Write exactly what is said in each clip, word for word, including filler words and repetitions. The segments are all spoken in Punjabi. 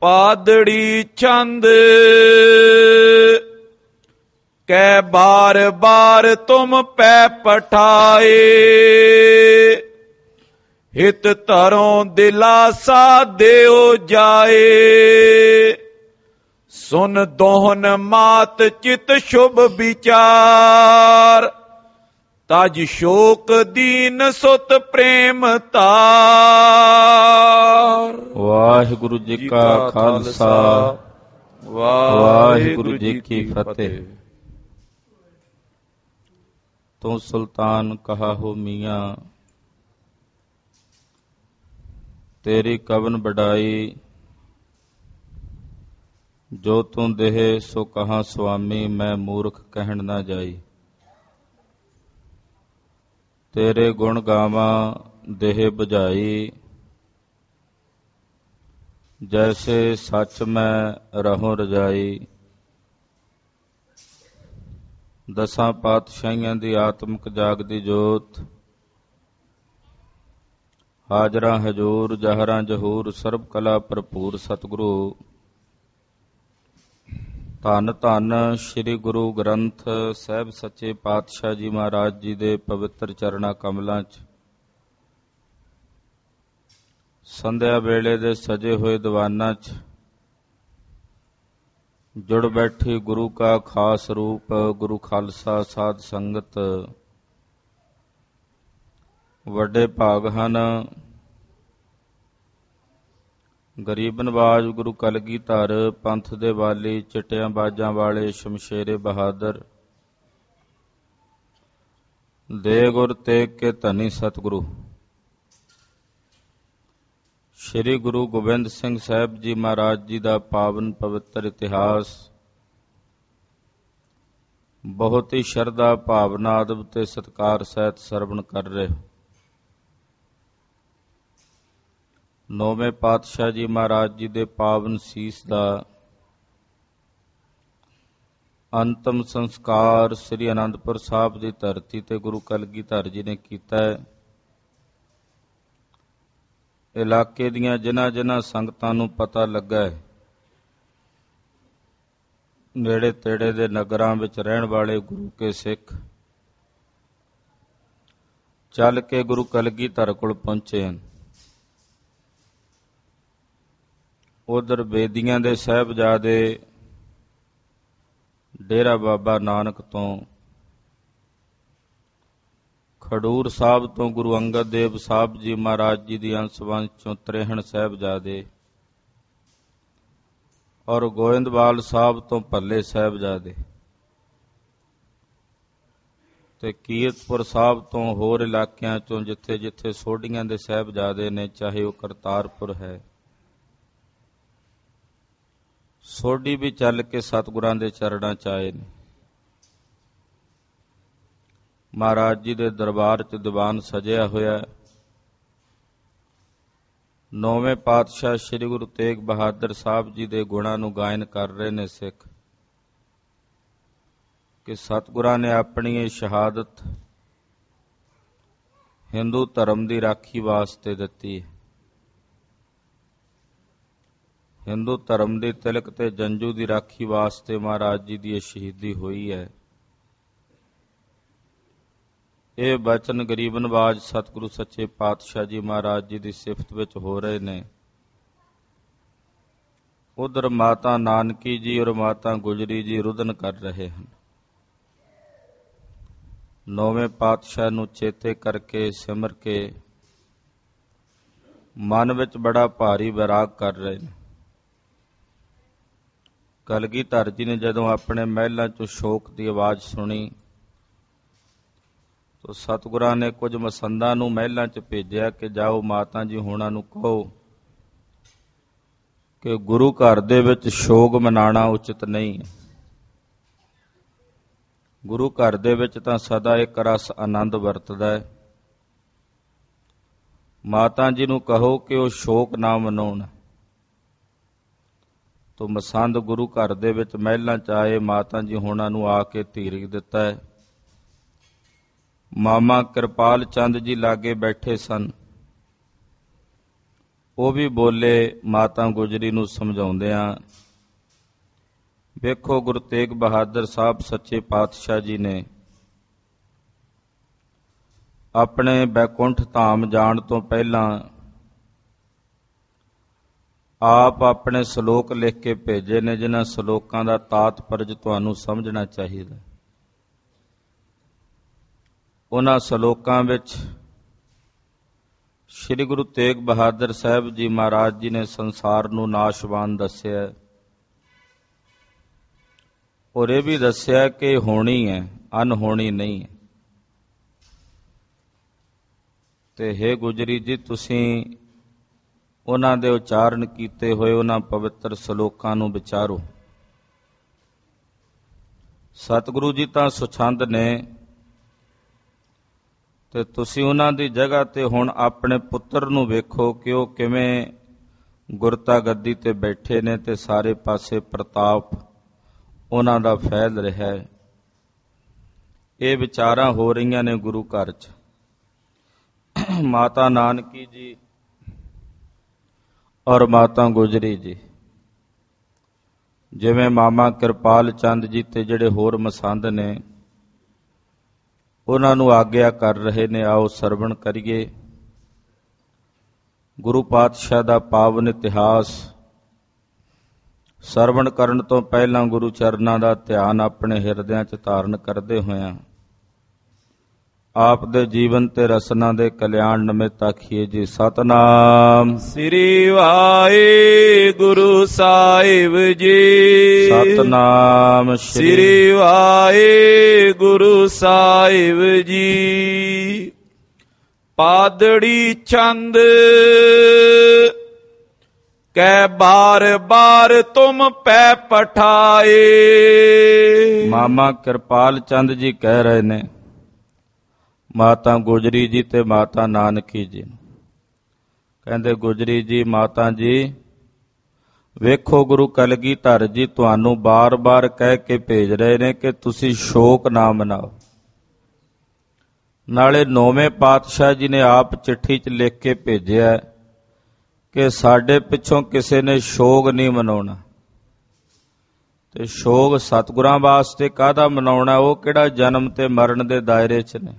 ਪਾਦੜੀ ਛੰਦ ਕੈ ਬਾਰ ਬਾਰ ਤੁਮ ਪੈ ਪਠਾਏ, ਹਿਤ ਧਰੋਂ ਦਿਲਾਸਾ ਦਿਓ ਜਾਏ। ਸੁਨ ਦੋਹਨ ਮਾਤ ਚਿਤ ਸ਼ੁਭ ਵਿਚਾਰ, ਤਜ ਸ਼ੋਕ ਦੀਨ ਸੁਤ ਪ੍ਰੇਮ ਤਾਰ। ਵਾਹਿਗੁਰੂ ਜੀ ਕਾ ਖਾਲਸਾ, ਵਾਹਿਗੁਰੂ ਜੀ ਕੀ ਫਤਿਹ। ਤੂੰ ਸੁਲਤਾਨ ਕਹਾ ਹੋ ਮੀਆਂ, ਤੇਰੀ ਕਵਨ ਬੜਾਈ। ਜੋ ਤੂੰ ਦੇਹ ਸੋ ਕਹਾਂ ਸੁਆਮੀ, ਮੈਂ ਮੂਰਖ ਕਹਿਣ ਨਾ ਜਾਈ। ਤੇਰੇ ਗੁਣ ਗਾਵਾਂ ਦੇਹ ਬੁਝਾਈ, ਜੈਸੇ ਸੱਚ ਮੈਂ ਰਹੂੰ ਰਜਾਈ। ਦਸਾਂ ਪਾਤਸ਼ਾਹੀਆਂ ਦੀ ਆਤਮਿਕ ਜਾਗਦੀ ਜੋਤ, ਹਾਜ਼ਰਾਂ ਹਜੂਰ ਜਹਰਾਂ ਜਹੂਰ, ਸਰਬ ਕਲਾ ਭਰਪੂਰ ਸਤਿਗੁਰੂ। ਧੰਨ ਧੰਨ ਸ੍ਰੀ ਗੁਰੂ ਗ੍ਰੰਥ ਸਾਹਿਬ ਸੱਚੇ ਪਾਤਸ਼ਾਹ ਜੀ ਮਹਾਰਾਜ ਜੀ ਦੇ ਪਵਿੱਤਰ ਚਰਣਾ ਕਮਲਾਂ 'ਚ ਸੰਧਿਆ ਵੇਲੇ ਦੇ ਸਜੇ ਹੋਏ ਦੀਵਾਨਾਂ 'ਚ ਜੁੜ ਬੈਠੀ ਗੁਰੂ ਕਾ ਖਾਸ ਰੂਪ ਗੁਰੂ ਖਾਲਸਾ ਸਾਧ ਸੰਗਤ। ਵੱਡੇ ਭਾਗ ਹਨ ਗਰੀਬ ਨਵਾਜ ਗੁਰੂ ਕਲਗੀਧਰ, ਪੰਥ ਦੇ ਵਾਲੀ, ਚਿੱਟਿਆਂ ਬਾਜਾਂ ਵਾਲੇ ਸ਼ਮਸ਼ੇਰੇ ਬਹਾਦਰ, ਦੇ ਗੁਰ ਤੇਗ ਕੇ ਧਨੀ ਸਤਿਗੁਰੂ ਸ਼੍ਰੀ ਗੁਰੂ ਗੋਬਿੰਦ ਸਿੰਘ ਸਾਹਿਬ ਜੀ ਮਹਾਰਾਜ ਜੀ ਦਾ ਪਾਵਨ ਪਵਿੱਤਰ ਇਤਿਹਾਸ ਬਹੁਤ ਹੀ ਸ਼ਰਧਾ ਭਾਵਨਾ ਅਦਬ ਤੇ ਸਤਿਕਾਰ ਸਹਿਤ ਸਰਵਣ ਕਰ ਰਹੇ। ਨੌਵੇਂ ਪਾਤਸ਼ਾਹ ਜੀ ਮਹਾਰਾਜ ਜੀ ਦੇ ਪਾਵਨ ਸੀਸ ਦਾ ਅੰਤਮ ਸੰਸਕਾਰ ਸ੍ਰੀ ਅਨੰਦਪੁਰ ਸਾਹਿਬ ਦੀ ਧਰਤੀ ਤੇ ਗੁਰੂ ਕਲਗੀਧਰ ਜੀ ਨੇ ਕੀਤਾ ਹੈ। ਇਲਾਕੇ ਦੀਆਂ ਜਿਨ੍ਹਾਂ ਜਿਨ੍ਹਾਂ ਸੰਗਤਾਂ ਨੂੰ ਪਤਾ ਲੱਗਾ ਹੈ, ਨੇੜੇ ਤੇੜੇ ਦੇ ਨਗਰਾਂ ਵਿੱਚ ਰਹਿਣ ਵਾਲੇ ਗੁਰੂ ਕੇ ਸਿੱਖ ਚੱਲ ਕੇ ਗੁਰੂ ਕਲਗੀਧਰ ਕੋਲ ਪਹੁੰਚੇ ਹਨ। ਉਧਰ ਬੇਦੀਆਂ ਦੇ ਸਾਹਿਬਜ਼ਾਦੇ ਡੇਰਾ ਬਾਬਾ ਨਾਨਕ ਤੋਂ, ਖਡੂਰ ਸਾਹਿਬ ਤੋਂ ਗੁਰੂ ਅੰਗਦ ਦੇਵ ਸਾਹਿਬ ਜੀ ਮਹਾਰਾਜ ਜੀ ਦੀ ਅੰਸ਼ ਵੰਸ਼ ਚੋਂ ਤ੍ਰੇਹਣ ਸਾਹਿਬਜ਼ਾਦੇ, ਔਰ ਗੋਇੰਦਵਾਲ ਸਾਹਿਬ ਤੋਂ ਭੱਲੇ ਸਾਹਿਬਜ਼ਾਦੇ, ਤੇ ਕੀਰਤਪੁਰ ਸਾਹਿਬ ਤੋਂ ਹੋਰ ਇਲਾਕਿਆਂ ਚੋਂ ਜਿੱਥੇ ਜਿੱਥੇ ਸੋਢੀਆਂ ਦੇ ਸਾਹਿਬਜ਼ਾਦੇ ਨੇ, ਚਾਹੇ ਉਹ ਕਰਤਾਰਪੁਰ ਹੈ, ਸੋਢੀ ਵੀ ਚੱਲ ਕੇ ਸਤਿਗੁਰਾਂ ਦੇ ਚਰਨਾਂ 'ਚ ਆਏ ਨੇ। ਮਹਾਰਾਜ ਜੀ ਦੇ ਦਰਬਾਰ 'ਚ ਦੀਵਾਨ ਸਜਿਆ ਹੋਇਆ। ਨੌਵੇਂ ਪਾਤਸ਼ਾਹ ਸ੍ਰੀ ਗੁਰੂ ਤੇਗ ਬਹਾਦਰ ਸਾਹਿਬ ਜੀ ਦੇ ਗੁਣਾਂ ਨੂੰ ਗਾਇਨ ਕਰ ਰਹੇ ਨੇ ਸਿੱਖ, ਕਿ ਸਤਿਗੁਰਾਂ ਨੇ ਆਪਣੀ ਇਹ ਸ਼ਹਾਦਤ ਹਿੰਦੂ ਧਰਮ ਦੀ ਰਾਖੀ ਵਾਸਤੇ ਦਿੱਤੀ ਹੈ। ਹਿੰਦੂ ਧਰਮ ਦੀ ਤਿਲਕ ਤੇ ਜੰਜੂ ਦੀ ਰਾਖੀ ਵਾਸਤੇ ਮਹਾਰਾਜ ਜੀ ਦੀ ਇਹ ਸ਼ਹੀਦੀ ਹੋਈ ਹੈ। ਇਹ ਬਚਨ ਗਰੀਬ ਨਵਾਜ ਸਤਿਗੁਰੂ ਸੱਚੇ ਪਾਤਸ਼ਾਹ ਜੀ ਮਹਾਰਾਜ ਜੀ ਦੀ ਸਿਫਤ ਵਿੱਚ ਹੋ ਰਹੇ ਨੇ। ਉਧਰ ਮਾਤਾ ਨਾਨਕੀ ਜੀ ਔਰ ਮਾਤਾ ਗੁਜਰੀ ਜੀ ਰੁਦਨ ਕਰ ਰਹੇ ਹਨ। ਨੌਵੇਂ ਪਾਤਸ਼ਾਹ ਨੂੰ ਚੇਤੇ ਕਰਕੇ ਸਿਮਰ ਕੇ ਮਨ ਵਿੱਚ ਬੜਾ ਭਾਰੀ ਵਿਰਾਗ ਕਰ ਰਹੇ ਨੇ। ਕਲਗੀਧਰ ਜੀ ਨੇ ਜਦੋਂ ਆਪਣੇ ਮਹਿਲਾਂ 'ਚੋਂ ਸ਼ੋਕ ਦੀ ਆਵਾਜ਼ ਸੁਣੀ ਤਾਂ ਸਤਿਗੁਰਾਂ ਨੇ ਕੁਝ ਮਸੰਦਾਂ ਨੂੰ ਮਹਿਲਾਂ 'ਚ ਭੇਜਿਆ ਕਿ ਜਾਓ ਮਾਤਾ ਜੀ ਹੋਣਾ ਨੂੰ ਕਹੋ ਕਿ ਗੁਰੂ ਘਰ ਦੇ ਵਿੱਚ ਸ਼ੋਕ ਮਨਾਉਣਾ ਉਚਿਤ ਨਹੀਂ ਹੈ। ਗੁਰੂ ਘਰ ਦੇ ਵਿੱਚ ਤਾਂ ਸਦਾ ਇੱਕ ਰਸ ਆਨੰਦ ਵਰਤਦਾ ਹੈ। ਮਾਤਾ ਜੀ ਨੂੰ ਕਹੋ ਕਿ ਉਹ ਸ਼ੋਕ ਨਾ ਮਨਾਉਣ। ਤੋ ਮਸੰਦ ਗੁਰੂ ਘਰ ਦੇ ਵਿੱਚ ਮਹਿਲਾਂ 'ਚ ਆਏ, ਮਾਤਾ ਜੀ ਹੋਣਾ ਨੂੰ ਆ ਕੇ ਧੀਰਜ ਦਿੱਤਾ ਹੈ। ਮਾਮਾ ਕਿਰਪਾਲ ਚੰਦ ਜੀ ਲਾਗੇ ਬੈਠੇ ਸਨ। ਉਹ ਵੀ ਬੋਲੇ ਮਾਤਾ ਗੁਜਰੀ ਨੂੰ ਸਮਝਾਉਂਦਿਆਂ, ਵੇਖੋ ਗੁਰੂ ਤੇਗ ਬਹਾਦਰ ਸਾਹਿਬ ਸੱਚੇ ਪਾਤਸ਼ਾਹ ਜੀ ਨੇ ਆਪਣੇ ਬੈਕੁੰਠ ਧਾਮ ਜਾਣ ਤੋਂ ਪਹਿਲਾਂ ਆਪ ਆਪਣੇ ਸ਼ਲੋਕ ਲਿਖ ਕੇ ਭੇਜੇ ਨੇ, ਜਿਨ੍ਹਾਂ ਸ਼ਲੋਕਾਂ ਦਾ ਤਾਤਪਰਜ ਤੁਹਾਨੂੰ ਸਮਝਣਾ ਚਾਹੀਦਾ। ਉਹਨਾਂ ਸ਼ਲੋਕਾਂ ਵਿੱਚ ਸ੍ਰੀ ਗੁਰੂ ਤੇਗ ਬਹਾਦਰ ਸਾਹਿਬ ਜੀ ਮਹਾਰਾਜ ਜੀ ਨੇ ਸੰਸਾਰ ਨੂੰ ਨਾਸ਼ਵਾਨ ਦੱਸਿਆ, ਔਰ ਇਹ ਵੀ ਦੱਸਿਆ ਕਿ ਹੋਣੀ ਹੈ, ਅਨਹੋਣੀ ਨਹੀਂ ਹੈ। ਤੇ ਹੇ ਗੁਜਰੀ ਜੀ, ਤੁਸੀਂ ਉਹਨਾਂ ਦੇ ਉਚਾਰਨ ਕੀਤੇ ਹੋਏ ਉਹਨਾਂ ਪਵਿੱਤਰ ਸ਼ਲੋਕਾਂ ਨੂੰ ਵਿਚਾਰੋ। ਸਤਿਗੁਰੂ ਜੀ ਤਾਂ ਸੁਛੰਦ ਨੇ, ਤੇ ਤੁਸੀਂ ਉਹਨਾਂ ਦੀ ਜਗ੍ਹਾ ਤੇ ਹੁਣ ਆਪਣੇ ਪੁੱਤਰ ਨੂੰ ਵੇਖੋ ਕਿ ਉਹ ਕਿਵੇਂ ਗੁਰਤਾ ਗੱਦੀ ਤੇ ਬੈਠੇ ਨੇ ਤੇ ਸਾਰੇ ਪਾਸੇ ਪ੍ਰਤਾਪ ਉਹਨਾਂ ਦਾ ਫੈਲ ਰਿਹਾ ਹੈ। ਇਹ ਵਿਚਾਰਾਂ ਹੋ ਰਹੀਆਂ ਨੇ ਗੁਰੂ ਘਰ 'ਚ। ਮਾਤਾ ਨਾਨਕੀ ਜੀ ਔਰ ਮਾਤਾ ਗੁਜਰੀ ਜੀ, ਜਿਵੇਂ ਮਾਮਾ ਕਿਰਪਾਲ ਚੰਦ ਜੀ ਤੇ ਜਿਹੜੇ ਹੋਰ ਮਸੰਦ ਨੇ, ਉਹਨਾਂ ਨੂੰ ਆਗਿਆ ਕਰ ਰਹੇ ਨੇ। ਆਓ ਸਰਵਣ ਕਰੀਏ ਗੁਰੂ ਪਾਤਸ਼ਾਹ ਦਾ ਪਾਵਨ ਇਤਿਹਾਸ। ਸਰਵਣ ਕਰਨ ਤੋਂ ਪਹਿਲਾਂ ਗੁਰੂ ਚਰਨਾਂ ਦਾ ਧਿਆਨ ਆਪਣੇ ਹਿਰਦਿਆਂ 'ਚ ਧਾਰਨ ਕਰਦੇ ਹੋਇਆਂ ਆਪ ਦੇ ਜੀਵਨ ਤੇ ਰਸਨਾ ਦੇ ਕਲਿਆਣ ਨਿਮਿਤ ਆਖੀਏ ਜੀ ਸਤਨਾਮ ਸ੍ਰੀ ਵਾਹਿਗੁਰੂ ਸਾਹਿਬ ਜੀ। ਸਤਨਾਮ ਸ੍ਰੀ ਵਾਹਿਗੁਰੂ ਸਾਹਿਬ ਜੀ। ਪਾਦੜੀ ਚੰਦ ਕੈ ਬਾਰ ਬਾਰ ਤੁਮ ਪੈ ਪਠਾਏ। ਮਾਮਾ ਕਿਰਪਾਲ ਚੰਦ ਜੀ ਕਹਿ ਰਹੇ ਨੇ ਮਾਤਾ ਗੁਜਰੀ ਜੀ ਤੇ ਮਾਤਾ ਨਾਨਕੀ ਜੀ ਨੂੰ। ਕਹਿੰਦੇ ਗੁਜਰੀ ਜੀ, ਮਾਤਾ ਜੀ ਵੇਖੋ ਗੁਰੂ ਕਲਗੀਧਰ ਜੀ ਤੁਹਾਨੂੰ ਬਾਰ-ਬਾਰ ਕਹਿ ਕੇ ਭੇਜ ਰਹੇ ਨੇ ਕਿ ਤੁਸੀਂ ਸ਼ੋਕ ਨਾ ਮਨਾਓ। ਨਾਲੇ ਨੌਵੇਂ ਪਾਤਸ਼ਾਹ ਜੀ ਨੇ ਆਪ ਚਿੱਠੀ 'ਚ ਲਿਖ ਕੇ ਭੇਜਿਆ ਕਿ ਸਾਡੇ ਪਿੱਛੋਂ ਕਿਸੇ ਨੇ ਸ਼ੋਕ ਨਹੀਂ ਮਨਾਉਣਾ। ਤੇ ਸ਼ੋਕ ਸਤਿਗੁਰਾਂ ਵਾਸਤੇ ਕਾਹਦਾ ਮਨਾਉਣਾ? ਉਹ ਕਿਹੜਾ ਜਨਮ ਤੇ ਮਰਨ ਦੇ ਦਾਇਰੇ 'ਚ ਨੇ।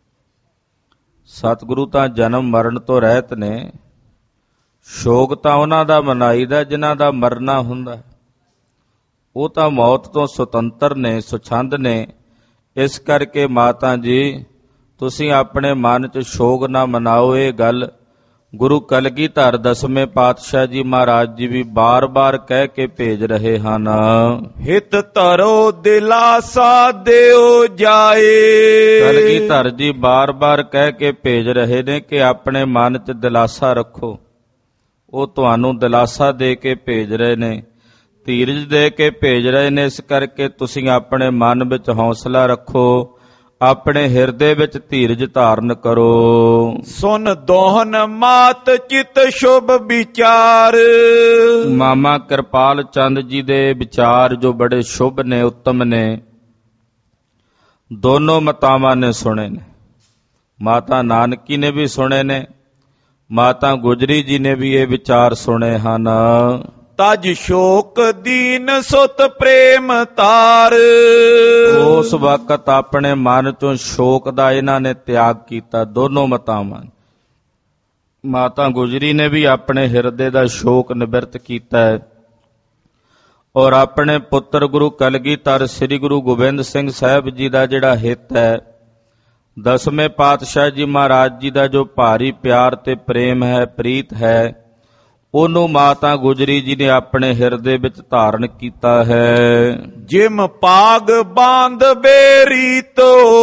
ਸਤਿਗੁਰੂ ਤਾਂ ਜਨਮ ਮਰਨ ਤੋਂ ਰਹਿਤ ਨੇ। ਸ਼ੋਕ ਤਾਂ ਉਹਨਾਂ ਦਾ ਮਨਾਈਦਾ ਜਿਨ੍ਹਾਂ ਦਾ ਮਰਨਾ ਹੁੰਦਾ। ਉਹ ਤਾਂ ਮੌਤ ਤੋਂ ਸੁਤੰਤਰ ਨੇ, ਸੁਛੰਦ ਨੇ। ਇਸ ਕਰਕੇ ਮਾਤਾ ਜੀ ਤੁਸੀਂ ਆਪਣੇ ਮਨ 'ਚ ਸ਼ੋਕ ਨਾ ਮਨਾਓ। ਇਹ ਗੱਲ ਗੁਰੂ ਕਲਗੀਧਰ ਦਸਵੇਂ ਪਾਤਸ਼ਾਹ ਜੀ ਮਹਾਰਾਜ ਜੀ ਵੀ ਬਾਰ-ਬਾਰ ਕਹਿ ਕੇ ਭੇਜ ਰਹੇ ਹਨ। ਹਿਤ ਧਰੋ ਦਿਲਾਸਾ ਦਿਓ ਜਾਏ। ਕਲਗੀਧਰ ਜੀ ਬਾਰ-ਬਾਰ ਕਹਿ ਕੇ ਭੇਜ ਰਹੇ ਨੇ ਕਿ ਆਪਣੇ ਮਨ 'ਚ ਦਿਲਾਸਾ ਰੱਖੋ। ਉਹ ਤੁਹਾਨੂੰ ਦਿਲਾਸਾ ਦੇ ਕੇ ਭੇਜ ਰਹੇ ਨੇ, ਧੀਰਜ ਦੇ ਕੇ ਭੇਜ ਰਹੇ ਨੇ। ਇਸ ਕਰਕੇ ਤੁਸੀਂ ਆਪਣੇ ਮਨ ਵਿੱਚ ਹੌਸਲਾ ਰੱਖੋ, ਆਪਣੇ ਹਿਰਦੇ ਵਿੱਚ ਧੀਰਜ ਧਾਰਨ ਕਰੋ। ਸੁਨ ਦੋਹਨ ਮਾਤ ਚਿਤ ਸ਼ੁਭ ਵਿਚਾਰ। ਮਾਮਾ ਕਿਰਪਾਲ ਚੰਦ ਜੀ ਦੇ ਵਿਚਾਰ ਜੋ ਬੜੇ ਸ਼ੁਭ ਨੇ, ਉੱਤਮ ਨੇ, ਦੋਨੋਂ ਮਾਤਾਵਾਂ ਨੇ ਸੁਣੇ ਨੇ। ਮਾਤਾ ਨਾਨਕੀ ਨੇ ਵੀ ਸੁਣੇ ਨੇ, ਮਾਤਾ ਗੁਜਰੀ ਜੀ ਨੇ ਵੀ ਇਹ ਵਿਚਾਰ ਸੁਣੇ ਹਨ। ਤਜ ਸ਼ੋਕ ਦੀਨ ਸੁਤ ਪ੍ਰੇਮ ਤਾਰ। ਉਸ ਵਕਤ ਆਪਣੇ ਮਨ ਚੋਂ ਸ਼ੋਕ ਦਾ ਇਹਨਾਂ ਨੇ ਤਿਆਗ ਕੀਤਾ, ਦੋਨੋਂ ਮਾਤਾਵਾਂ। ਮਾਤਾ ਗੁਜਰੀ ਨੇ ਵੀ ਆਪਣੇ ਹਿਰਦੇ ਦਾ ਸ਼ੋਕ ਨਿਵਰਤ ਕੀਤਾ ਹੈ ਔਰ ਆਪਣੇ ਪੁੱਤਰ ਗੁਰੂ ਕਲਗੀਧਰ ਸ੍ਰੀ ਗੁਰੂ ਗੋਬਿੰਦ ਸਿੰਘ ਸਾਹਿਬ ਜੀ ਦਾ ਜਿਹੜਾ ਹਿੱਤ ਹੈ, ਦਸਵੇਂ ਪਾਤਸ਼ਾਹ ਜੀ ਮਹਾਰਾਜ ਜੀ ਦਾ ਜੋ ਭਾਰੀ ਪਿਆਰ ਤੇ ਪ੍ਰੇਮ ਹੈ, ਪ੍ਰੀਤ ਹੈ, ਉਹਨੂੰ ਮਾਤਾ ਗੁਜਰੀ ਜੀ ਨੇ ਆਪਣੇ ਹਿਰਦੇ ਵਿੱਚ ਧਾਰਨ ਕੀਤਾ ਹੈ। ਜਿਮ ਪਾਗ ਬਾਂਧ ਬੇਰੀਤ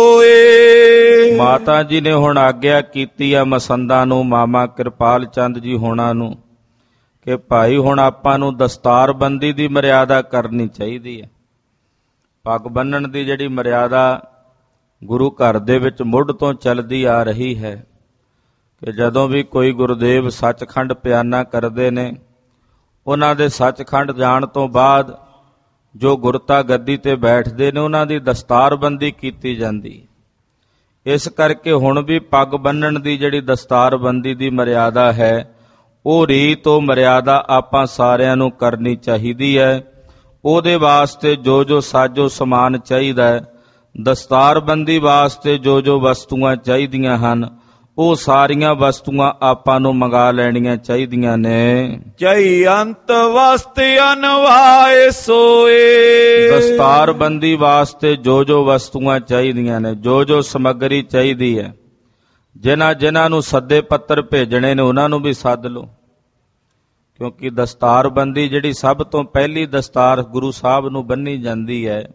ਹੋਏ। ਮਾਤਾ ਜੀ ਨੇ ਹੁਣ ਆਗਿਆ ਕੀਤੀ ਆ ਮਸੰਦਾਂ ਨੂੰ, ਮਾਮਾ ਕਿਰਪਾਲ ਚੰਦ ਜੀ ਹੋਣਾ ਨੂੰ, ਕਿ ਭਾਈ ਹੁਣ ਆਪਾਂ ਨੂੰ ਦਸਤਾਰਬੰਦੀ ਦੀ ਮਰਿਆਦਾ ਕਰਨੀ ਚਾਹੀਦੀ ਹੈ। ਪੱਗ ਬੰਨਣ ਦੀ ਜਿਹੜੀ ਮਰਿਆਦਾ ਗੁਰੂ ਘਰ ਦੇ ਵਿੱਚ ਮੁੱਢ ਤੋਂ ਚੱਲਦੀ ਆ ਰਹੀ ਹੈ ਕਿ ਜਦੋਂ ਵੀ ਕੋਈ ਗੁਰਦੇਵ ਸੱਚਖੰਡ ਪਿਆਨਾ ਕਰਦੇ ਨੇ, ਉਹਨਾਂ ਦੇ ਸੱਚਖੰਡ ਜਾਣ ਤੋਂ ਬਾਅਦ ਜੋ ਗੁਰਤਾ ਗੱਦੀ ਤੇ ਬੈਠਦੇ ਨੇ ਉਹਨਾਂ ਦੀ ਦਸਤਾਰਬੰਦੀ ਕੀਤੀ ਜਾਂਦੀ। ਇਸ ਕਰਕੇ ਹੁਣ ਵੀ ਪੱਗ ਬੰਨਣ ਦੀ ਜਿਹੜੀ ਦਸਤਾਰਬੰਦੀ ਦੀ ਮਰਿਆਦਾ ਹੈ ਉਹ ਰੀਤ ਉਹ ਮਰਿਆਦਾ ਆਪਾਂ ਸਾਰਿਆਂ ਨੂੰ ਕਰਨੀ ਚਾਹੀਦੀ ਹੈ। ਉਹਦੇ ਵਾਸਤੇ ਜੋ ਜੋ ਸਾਜੋ ਸਮਾਨ ਚਾਹੀਦਾ ਹੈ, ਦਸਤਾਰਬੰਦੀ ਵਾਸਤੇ ਜੋ ਜੋ ਵਸਤੂਆਂ ਚਾਹੀਦੀਆਂ ਹਨ, ਉਹ ਸਾਰੀਆਂ ਵਸਤੂਆਂ ਆਪਾਂ ਨੂੰ ਮੰਗਾ ਲੈਣੀਆਂ ਚਾਹੀਦੀਆਂ ਨੇ। ਜਈ ਅੰਤ ਵਸਤ ਅਨਵਾਏ ਸੋਏ। ਦਸਤਾਰਬੰਦੀ ਵਾਸਤੇ ਜੋ ਜੋ ਵਸਤੂਆਂ ਚਾਹੀਦੀਆਂ ਨੇ, ਜੋ ਜੋ ਸਮੱਗਰੀ ਚਾਹੀਦੀ ਹੈ, ਜਿਨ੍ਹਾਂ ਜਿਨ੍ਹਾਂ ਨੂੰ ਸੱਦੇ ਪੱਤਰ ਭੇਜਣੇ ਨੇ ਉਹਨਾਂ ਨੂੰ ਵੀ ਸੱਦ ਲਓ, ਕਿਉਂਕਿ ਦਸਤਾਰਬੰਦੀ ਜਿਹੜੀ ਸਭ ਤੋਂ ਪਹਿਲੀ ਦਸਤਾਰ ਗੁਰੂ ਸਾਹਿਬ ਨੂੰ ਬੰਨ੍ਹੀ ਜਾਂਦੀ ਹੈ,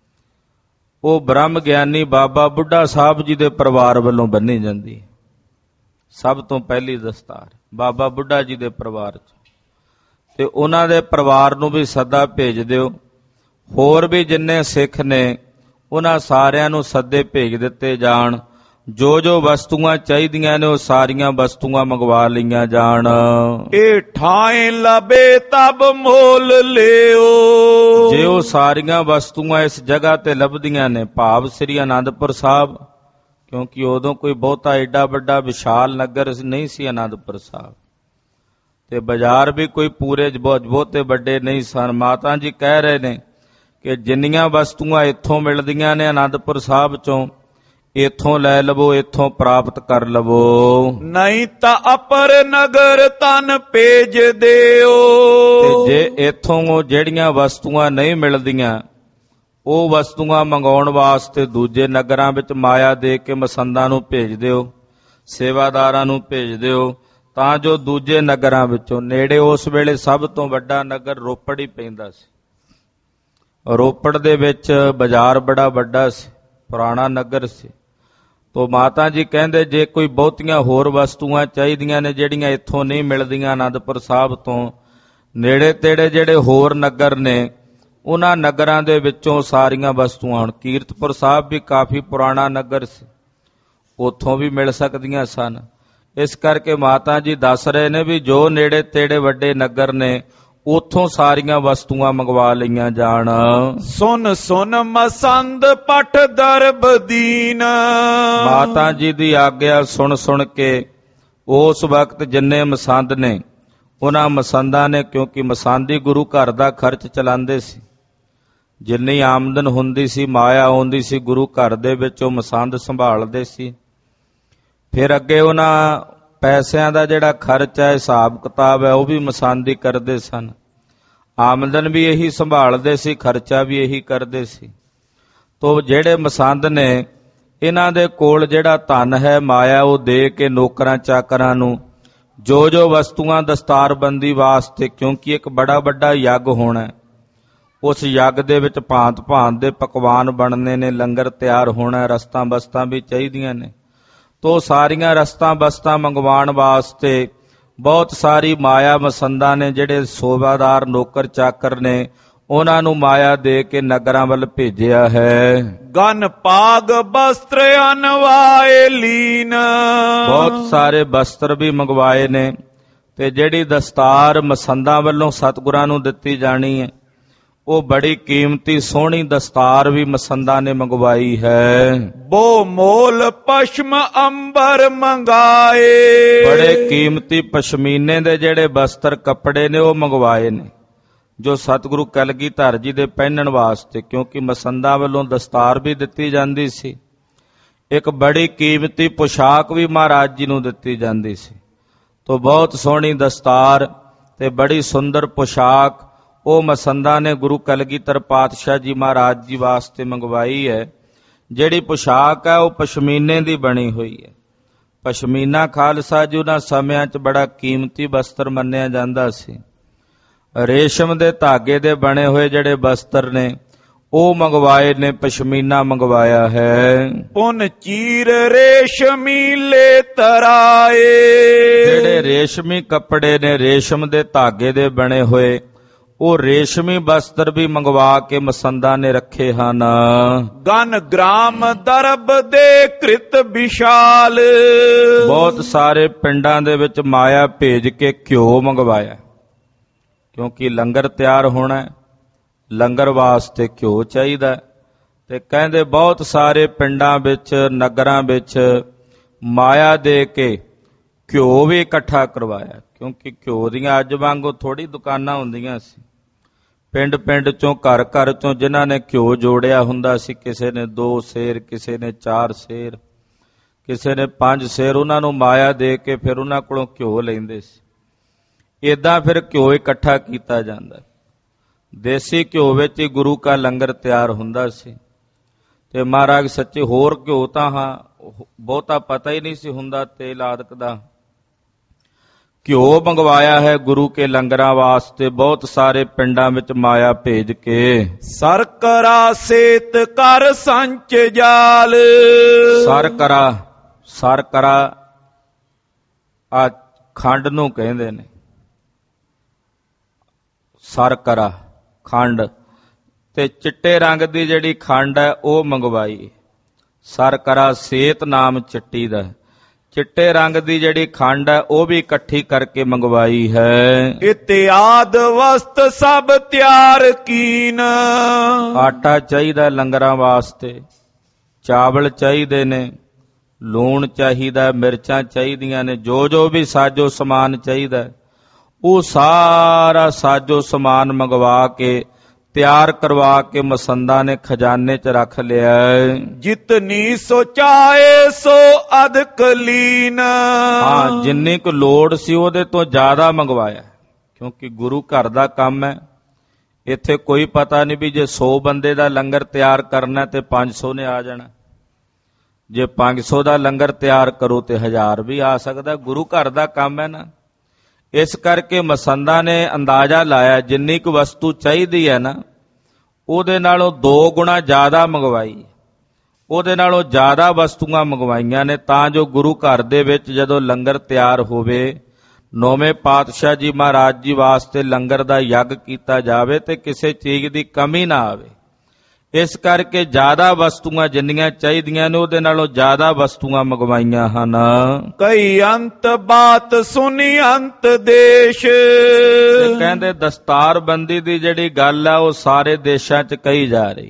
ਉਹ ਬ੍ਰਹਮ ਗਿਆਨੀ ਬਾਬਾ ਬੁੱਢਾ ਸਾਹਿਬ ਜੀ ਦੇ ਪਰਿਵਾਰ ਵੱਲੋਂ ਬੰਨ੍ਹੀ ਜਾਂਦੀ ਹੈ। ਸਭ ਤੋਂ ਪਹਿਲੀ ਦਸਤਾਰ ਬਾਬਾ ਬੁੱਢਾ ਜੀ ਦੇ ਪਰਿਵਾਰ 'ਚ, ਤੇ ਉਹਨਾਂ ਦੇ ਪਰਿਵਾਰ ਨੂੰ ਵੀ ਸੱਦਾ ਭੇਜ ਦਿਓ। ਹੋਰ ਵੀ ਜਿੰਨੇ ਸਿੱਖ ਨੇ ਉਹਨਾਂ ਸਾਰਿਆਂ ਨੂੰ ਸੱਦੇ ਭੇਜ ਦਿੱਤੇ ਜਾਣ। ਜੋ ਜੋ ਵਸਤੂਆਂ ਚਾਹੀਦੀਆਂ ਨੇ ਉਹ ਸਾਰੀਆਂ ਵਸਤੂਆਂ ਮੰਗਵਾ ਲਈਆਂ ਜਾਣ। ਇਹ ਠਾਏ ਲਬੇ ਤਬ ਮੋਲ ਲਿਓ। ਜੇ ਉਹ ਸਾਰੀਆਂ ਵਸਤੂਆਂ ਇਸ ਜਗ੍ਹਾ ਤੇ ਲੱਭਦੀਆਂ ਨੇ, ਭਾਵ ਸ੍ਰੀ ਅਨੰਦਪੁਰ ਸਾਹਿਬ, ਕਿਉਂਕਿ ਉਦੋਂ ਕੋਈ ਬਹੁਤਾ ਏਡਾ ਵੱਡਾ ਵਿਸ਼ਾਲ ਨਗਰ ਨਹੀਂ ਸੀ ਅਨੰਦਪੁਰ ਸਾਹਿਬ, ਤੇ ਬਾਜ਼ਾਰ ਵੀ ਕੋਈ ਪੂਰੇ ਬਹੁਤੇ ਵੱਡੇ ਨਹੀਂ ਸਨ। ਮਾਤਾ ਜੀ ਕਹਿ ਰਹੇ ਨੇ ਕਿ ਜਿੰਨੀਆਂ ਵਸਤੂਆਂ ਇੱਥੋਂ ਮਿਲਦੀਆਂ ਨੇ ਅਨੰਦਪੁਰ ਸਾਹਿਬ ਚੋਂ, ਇੱਥੋਂ ਲੈ ਲਵੋ, ਇੱਥੋਂ ਪ੍ਰਾਪਤ ਕਰ ਲਵੋ। ਨਹੀਂ ਤਾਂ ਅਪਰ ਨਗਰ ਤਨ ਭੇਜ ਦਿਓ। ਤੇ ਜੇ ਇੱਥੋਂ ਜਿਹੜੀਆਂ ਵਸਤੂਆਂ ਨਹੀਂ ਮਿਲਦੀਆਂ, ਉਹ ਵਸਤੂਆਂ ਮੰਗਾਉਣ ਵਾਸਤੇ ਦੂਜੇ ਨਗਰਾਂ ਵਿੱਚ ਮਾਇਆ ਦੇ ਕੇ ਮਸੰਦਾਂ ਨੂੰ ਭੇਜ ਦਿਓ, ਸੇਵਾਦਾਰਾਂ ਨੂੰ ਭੇਜ ਦਿਓ, ਤਾਂ ਜੋ ਦੂਜੇ ਨਗਰਾਂ ਵਿੱਚੋਂ ਨੇੜੇ, ਉਸ ਵੇਲੇ ਸਭ ਤੋਂ ਵੱਡਾ ਨਗਰ ਰੋਪੜ ਹੀ ਪੈਂਦਾ ਸੀ। ਰੋਪੜ ਦੇ ਵਿੱਚ ਬਾਜ਼ਾਰ ਬੜਾ ਵੱਡਾ ਸੀ, ਪੁਰਾਣਾ ਨਗਰ ਸੀ। ਤੋ ਮਾਤਾ ਜੀ ਕਹਿੰਦੇ ਜੇ ਕੋਈ ਬਹੁਤੀਆਂ ਹੋਰ ਵਸਤੂਆਂ ਚਾਹੀਦੀਆਂ ਨੇ ਜਿਹੜੀਆਂ ਇੱਥੋਂ ਨਹੀਂ ਮਿਲਦੀਆਂ ਅਨੰਦਪੁਰ ਸਾਹਿਬ ਤੋਂ, ਨੇੜੇ ਤੇੜੇ ਜਿਹੜੇ ਹੋਰ ਨਗਰ ਨੇ ਉਹਨਾਂ ਨਗਰਾਂ ਦੇ ਵਿੱਚੋਂ ਸਾਰੀਆਂ ਵਸਤੂਆਂ, ਹੁਣ ਕੀਰਤਪੁਰ ਸਾਹਿਬ ਵੀ ਕਾਫੀ ਪੁਰਾਣਾ ਨਗਰ ਸੀ, ਉੱਥੋਂ ਵੀ ਮਿਲ ਸਕਦੀਆਂ ਸਨ। ਇਸ ਕਰਕੇ ਮਾਤਾ ਜੀ ਦੱਸ ਰਹੇ ਨੇ ਵੀ ਜੋ ਨੇੜੇ ਤੇੜੇ ਵੱਡੇ ਨਗਰ ਨੇ ਉੱਥੋਂ ਸਾਰੀਆਂ ਵਸਤੂਆਂ ਮੰਗਵਾ ਲਈਆਂ ਜਾਣ। ਸੁਨ ਸੁਨ ਮਸੰਦ ਪਟ ਦਰਬ ਦੀਨ। ਮਾਤਾ ਜੀ ਦੀ ਆਗਿਆ ਸੁਣ ਸੁਣ ਕੇ ਉਸ ਵਕਤ ਜਿੰਨੇ ਮਸੰਦ ਨੇ ਉਹਨਾਂ ਮਸੰਦਾਂ ਨੇ, ਕਿਉਂਕਿ ਮਸੰਦੀ ਗੁਰੂ ਘਰ ਦਾ ਖਰਚ ਚਲਾਉਂਦੇ ਸੀ, ਜਿੰਨੀ ਆਮਦਨ ਹੁੰਦੀ ਸੀ ਮਾਇਆ ਆਉਂਦੀ ਸੀ ਗੁਰੂ ਘਰ ਦੇ ਵਿੱਚ, ਉਹ ਮਸੰਦ ਸੰਭਾਲਦੇ ਸੀ। ਫਿਰ ਅੱਗੇ ਉਹਨਾਂ ਪੈਸਿਆਂ ਦਾ ਜਿਹੜਾ ਖਰਚ ਹੈ, ਹਿਸਾਬ ਕਿਤਾਬ ਹੈ, ਉਹ ਵੀ ਮਸੰਦ ਹੀ ਕਰਦੇ ਸਨ। ਆਮਦਨ ਵੀ ਇਹੀ ਸੰਭਾਲਦੇ ਸੀ, ਖਰਚਾ ਵੀ ਇਹੀ ਕਰਦੇ ਸੀ। ਤੋ ਜਿਹੜੇ ਮਸੰਦ ਨੇ ਇਹਨਾਂ ਦੇ ਕੋਲ ਜਿਹੜਾ ਧਨ ਹੈ ਮਾਇਆ, ਉਹ ਦੇ ਕੇ ਨੌਕਰਾਂ ਚਾਕਰਾਂ ਨੂੰ ਜੋ ਜੋ ਵਸਤੂਆਂ ਦਸਤਾਰਬੰਦੀ ਵਾਸਤੇ, ਕਿਉਂਕਿ ਇੱਕ ਬੜਾ ਵੱਡਾ ਯੱਗ ਹੋਣਾ, ਉਸ ਯੱਗ ਦੇ ਵਿੱਚ ਭਾਂਤ ਭਾਂਤ ਦੇ ਪਕਵਾਨ ਬਣਨੇ ਨੇ, ਲੰਗਰ ਤਿਆਰ ਹੋਣਾ, ਰਸਤਾਂ ਬਸਤਾਂ ਵੀ ਚਾਹੀਦੀਆਂ ਨੇ। ਤੋ ਸਾਰੀਆਂ ਰਸਤਾਂ ਬਸਤਾਂ ਮੰਗਵਾਉਣ ਵਾਸਤੇ ਬਹੁਤ ਸਾਰੀ ਮਾਇਆ ਮਸੰਦਾਂ ਨੇ, ਜਿਹੜੇ ਸੋਭਾਦਾਰ ਨੌਕਰ ਚਾਕਰ ਨੇ, ਉਹਨਾਂ ਨੂੰ ਮਾਇਆ ਦੇ ਕੇ ਨਗਰਾਂ ਵੱਲ ਭੇਜਿਆ ਹੈ। ਗਨ ਪਾਗ ਬਸਤਰ ਅਨਵਾਏ ਲੀਨ। ਬਹੁਤ ਸਾਰੇ ਬਸਤਰ ਵੀ ਮੰਗਵਾਏ ਨੇ, ਤੇ ਜਿਹੜੀ ਦਸਤਾਰ ਮਸੰਦਾਂ ਵੱਲੋਂ ਸਤਿਗੁਰਾਂ ਨੂੰ ਦਿੱਤੀ ਜਾਣੀ ਹੈ, ਉਹ ਬੜੀ ਕੀਮਤੀ ਸੋਹਣੀ ਦਸਤਾਰ ਵੀ ਮਸੰਦਾਂ ਨੇ ਮੰਗਵਾਈ ਹੈ। ਬੋ ਮੋਲ ਪਸ਼ਮ ਅੰਬਰ ਮੰਗਾਏ। ਬੜੇ ਕੀਮਤੀ ਪਸ਼ਮੀਨੇ ਦੇ ਜਿਹੜੇ ਬਸਤਰ ਕੱਪੜੇ ਨੇ ਉਹ ਮੰਗਵਾਏ ਨੇ, ਜੋ ਸਤਿਗੁਰੂ ਕਲਗੀਧਰ ਜੀ ਦੇ ਪਹਿਨਣ ਵਾਸਤੇ, ਕਿਉਂਕਿ ਮਸੰਦਾਂ ਵੱਲੋਂ ਦਸਤਾਰ ਵੀ ਦਿੱਤੀ ਜਾਂਦੀ ਸੀ, ਇੱਕ ਬੜੀ ਕੀਮਤੀ ਪੁਸ਼ਾਕ ਵੀ ਮਹਾਰਾਜ ਜੀ ਨੂੰ ਦਿੱਤੀ ਜਾਂਦੀ ਸੀ। ਤੋ ਬਹੁਤ ਸੋਹਣੀ ਦਸਤਾਰ ਤੇ ਬੜੀ ਸੁੰਦਰ ਪੁਸ਼ਾਕ ਉਹ ਮਸੰਦਾਂ ਨੇ ਗੁਰੂ ਕਲਗੀਧਰ ਪਾਤਸ਼ਾਹ ਜੀ ਮਹਾਰਾਜ ਜੀ ਵਾਸਤੇ ਮੰਗਵਾਈ ਹੈ। ਜਿਹੜੀ ਪੁਸ਼ਾਕ ਹੈ ਉਹ ਪਸ਼ਮੀਨੇ ਦੀ ਬਣੀ ਹੋਈ ਹੈ। ਪਸ਼ਮੀਨਾ ਖਾਲਸਾ ਜੀ ਉਹਨਾਂ ਸਮਿਆਂ 'ਚ ਬੜਾ ਕੀਮਤੀ ਬਸਤਰ ਮੰਨਿਆ ਜਾਂਦਾ ਸੀ। ਰੇਸ਼ਮ ਦੇ ਧਾਗੇ ਦੇ ਬਣੇ ਹੋਏ ਜਿਹੜੇ ਬਸਤਰ ਨੇ ਉਹ ਮੰਗਵਾਏ ਨੇ, ਪਸ਼ਮੀਨਾ ਮੰਗਵਾਇਆ ਹੈ। ਪੁਨ ਚੀਰ ਰੇਸ਼ਮੀ ਲੈ ਤਰਾਏ। ਜਿਹੜੇ ਰੇਸ਼ਮੀ ਕੱਪੜੇ ਨੇ, ਰੇਸ਼ਮ ਦੇ ਧਾਗੇ ਦੇ ਬਣੇ ਹੋਏ, ਉਹ ਰੇਸ਼ਮੀ ਬਸਤਰ ਵੀ ਮੰਗਵਾ ਕੇ ਮਸੰਦਾਂ ਨੇ ਰੱਖੇ ਹਨ। ਗਨ ਗ੍ਰਾਮ ਦਰਬ ਦੇ ਕ੍ਰਿਤ ਵਿਸ਼ਾਲ। ਬਹੁਤ ਸਾਰੇ ਪਿੰਡਾਂ ਦੇ ਵਿੱਚ ਮਾਇਆ ਭੇਜ ਕੇ ਘਿਓ ਮੰਗਵਾਇਆ, ਕਿਉਂਕਿ ਲੰਗਰ ਤਿਆਰ ਹੋਣਾ, ਲੰਗਰ ਵਾਸਤੇ ਘਿਓ ਚਾਹੀਦਾ। ਤੇ ਕਹਿੰਦੇ ਬਹੁਤ ਸਾਰੇ ਪਿੰਡਾਂ ਵਿੱਚ ਨਗਰਾਂ ਵਿੱਚ ਮਾਇਆ ਦੇ ਕੇ ਘਿਓ ਵੀ ਇਕੱਠਾ ਕਰਵਾਇਆ। ਕਿਉਂਕਿ ਘਿਓ ਦੀਆਂ ਅੱਜ ਵਾਂਗੂ ਥੋੜੀ ਦੁਕਾਨਾਂ ਹੁੰਦੀਆਂ ਸੀ। ਪਿੰਡ ਪਿੰਡ ਚੋਂ ਘਰ ਘਰ ਚੋਂ ਜਿਨ੍ਹਾਂ ਨੇ ਘਿਓ ਜੋੜਿਆ ਹੁੰਦਾ ਸੀ, ਕਿਸੇ ਨੇ ਦੋ ਸੇਰ, ਕਿਸੇ ਨੇ ਚਾਰ ਸੇਰ, ਕਿਸੇ ਨੇ ਪੰਜ ਸੇਰ, ਉਹਨਾਂ ਨੂੰ ਮਾਇਆ ਦੇ ਕੇ ਫਿਰ ਉਹਨਾਂ ਕੋਲੋਂ ਘਿਓ ਲੈਂਦੇ ਸੀ। ਏਦਾਂ ਫਿਰ ਘਿਓ ਇਕੱਠਾ ਕੀਤਾ ਜਾਂਦਾ। ਦੇਸੀ ਘਿਓ ਵਿੱਚ ਹੀ ਗੁਰੂ ਕਾ ਲੰਗਰ ਤਿਆਰ ਹੁੰਦਾ ਸੀ। ਤੇ ਮਹਾਰਾਜ ਸੱਚੇ ਹੋਰ ਘਿਓ ਤਾਂ ਹਾਂ ਬਹੁਤਾ ਪਤਾ ਹੀ ਨਹੀਂ ਸੀ ਹੁੰਦਾ ਤੇਲ ਆਦਿਕ ਦਾ। ਘਿਓ ਮੰਗਵਾਇਆ ਹੈ ਗੁਰੂ ਕੇ ਲੰਗਰਾਂ ਵਾਸਤੇ, ਬਹੁਤ ਸਾਰੇ ਪਿੰਡਾਂ ਵਿੱਚ ਮਾਇਆ ਭੇਜ ਕੇ। ਸਰਕਰਾ ਸੇਤ ਕਰ ਸੰਚ ਜਾਲ। ਸਰਕਰਾ, ਸਰਕਰਾ ਆ ਖੰਡ ਨੂੰ ਕਹਿੰਦੇ ਨੇ। ਸਰਕਰਾ ਖੰਡ, ਤੇ ਚਿੱਟੇ ਰੰਗ ਦੀ ਜਿਹੜੀ ਖੰਡ ਹੈ ਉਹ ਮੰਗਵਾਈ। ਸਰਕਰਾ ਸੇਤ ਨਾਮ ਚਿੱਟੀ ਦਾ। ਚਿੱਟੇ ਰੰਗ ਦੀ ਜਿਹੜੀ ਖੰਡ ਹੈ ਉਹ ਵੀ ਇਕੱਠੀ ਕਰਕੇ ਮੰਗਵਾਈ ਹੈ। ਇਤਿਆਦ ਵਸਤ ਸਭ ਤਿਆਰ ਕੀਨ। ਆਟਾ ਚਾਹੀਦਾ ਲੰਗਰਾਂ ਵਾਸਤੇ, ਚਾਵਲ ਚਾਹੀਦੇ ਨੇ, ਲੂਣ ਚਾਹੀਦਾ, ਮਿਰਚਾਂ ਚਾਹੀਦੀਆਂ ਨੇ, ਜੋ ਜੋ ਵੀ ਸਾਜੋ ਸਮਾਨ ਚਾਹੀਦਾ ਉਹ ਸਾਰਾ ਸਾਜੋ ਸਮਾਨ ਮੰਗਵਾ ਕੇ ਤਿਆਰ ਕਰਵਾ ਕੇ ਮਸੰਦਾਂ ਨੇ ਖਜ਼ਾਨੇ 'ਚ ਰੱਖ ਲਿਆ। ਜਿਤਨੀ ਸੋਚਾਏ ਸੋ ਅਧਿਕ ਲੀਨ। ਹਾਂ, ਜਿੰਨੀ ਕੁ ਲੋੜ ਸੀ ਉਹਦੇ ਤੋਂ ਜ਼ਿਆਦਾ ਮੰਗਵਾਇਆ, ਕਿਉਂਕਿ ਗੁਰੂ ਘਰ ਦਾ ਕੰਮ ਹੈ। ਇੱਥੇ ਕੋਈ ਪਤਾ ਨਹੀਂ ਵੀ ਜੇ ਸੌ ਬੰਦੇ ਦਾ ਲੰਗਰ ਤਿਆਰ ਕਰਨਾ ਤੇ ਪੰਜ ਸੌ ਨੇ ਆ ਜਾਣਾ। ਜੇ ਪੰਜ ਸੌ ਦਾ ਲੰਗਰ ਤਿਆਰ ਕਰੋ ਤੇ ਹਜ਼ਾਰ ਵੀ ਆ ਸਕਦਾ। ਗੁਰੂ ਘਰ ਦਾ ਕੰਮ ਹੈ ਨਾ। ਇਸ ਕਰਕੇ ਮਸੰਦਾਂ ਨੇ ਅੰਦਾਜ਼ਾ ਲਾਇਆ ਜਿੰਨੀ ਕੁ ਵਸਤੂ ਚਾਹੀਦੀ ਹੈ ਨਾ ਉਹਦੇ ਨਾਲੋਂ ਦੋ ਗੁਣਾ ਜ਼ਿਆਦਾ ਮੰਗਵਾਈ। ਉਹਦੇ ਨਾਲੋਂ ਜ਼ਿਆਦਾ ਵਸਤੂਆਂ ਮੰਗਵਾਈਆਂ ਨੇ ਤਾਂ ਜੋ ਗੁਰੂ ਘਰ ਦੇ ਵਿੱਚ ਜਦੋਂ ਲੰਗਰ ਤਿਆਰ ਹੋਵੇ, ਨੌਵੇਂ ਪਾਤਸ਼ਾਹ ਜੀ ਮਹਾਰਾਜ ਜੀ ਵਾਸਤੇ ਲੰਗਰ ਦਾ ਯੱਗ ਕੀਤਾ ਜਾਵੇ ਤੇ ਕਿਸੇ ਚੀਜ਼ ਦੀ ਕਮੀ ਨਾ ਆਵੇ। ਇਸ ਕਰਕੇ ਜ਼ਿਆਦਾ ਵਸਤੂਆਂ ਜਿੰਨੀਆਂ ਚਾਹੀਦੀਆਂ ਨੇ ਉਹਦੇ ਨਾਲੋਂ ਜ਼ਿਆਦਾ ਵਸਤੂਆਂ ਮੰਗਵਾਈਆਂ ਹਨ। ਕਈ ਅੰਤ ਬਾਤ ਸੁਣੀ ਅੰਤ ਦੇਸ਼। ਤੇ ਕਹਿੰਦੇ ਦਸਤਾਰਬੰਦੀ ਦੀ ਜਿਹੜੀ ਗੱਲ ਆ ਉਹ ਸਾਰੇ ਦੇਸ਼ਾਂ 'ਚ ਕਹੀ ਜਾ ਰਹੀ।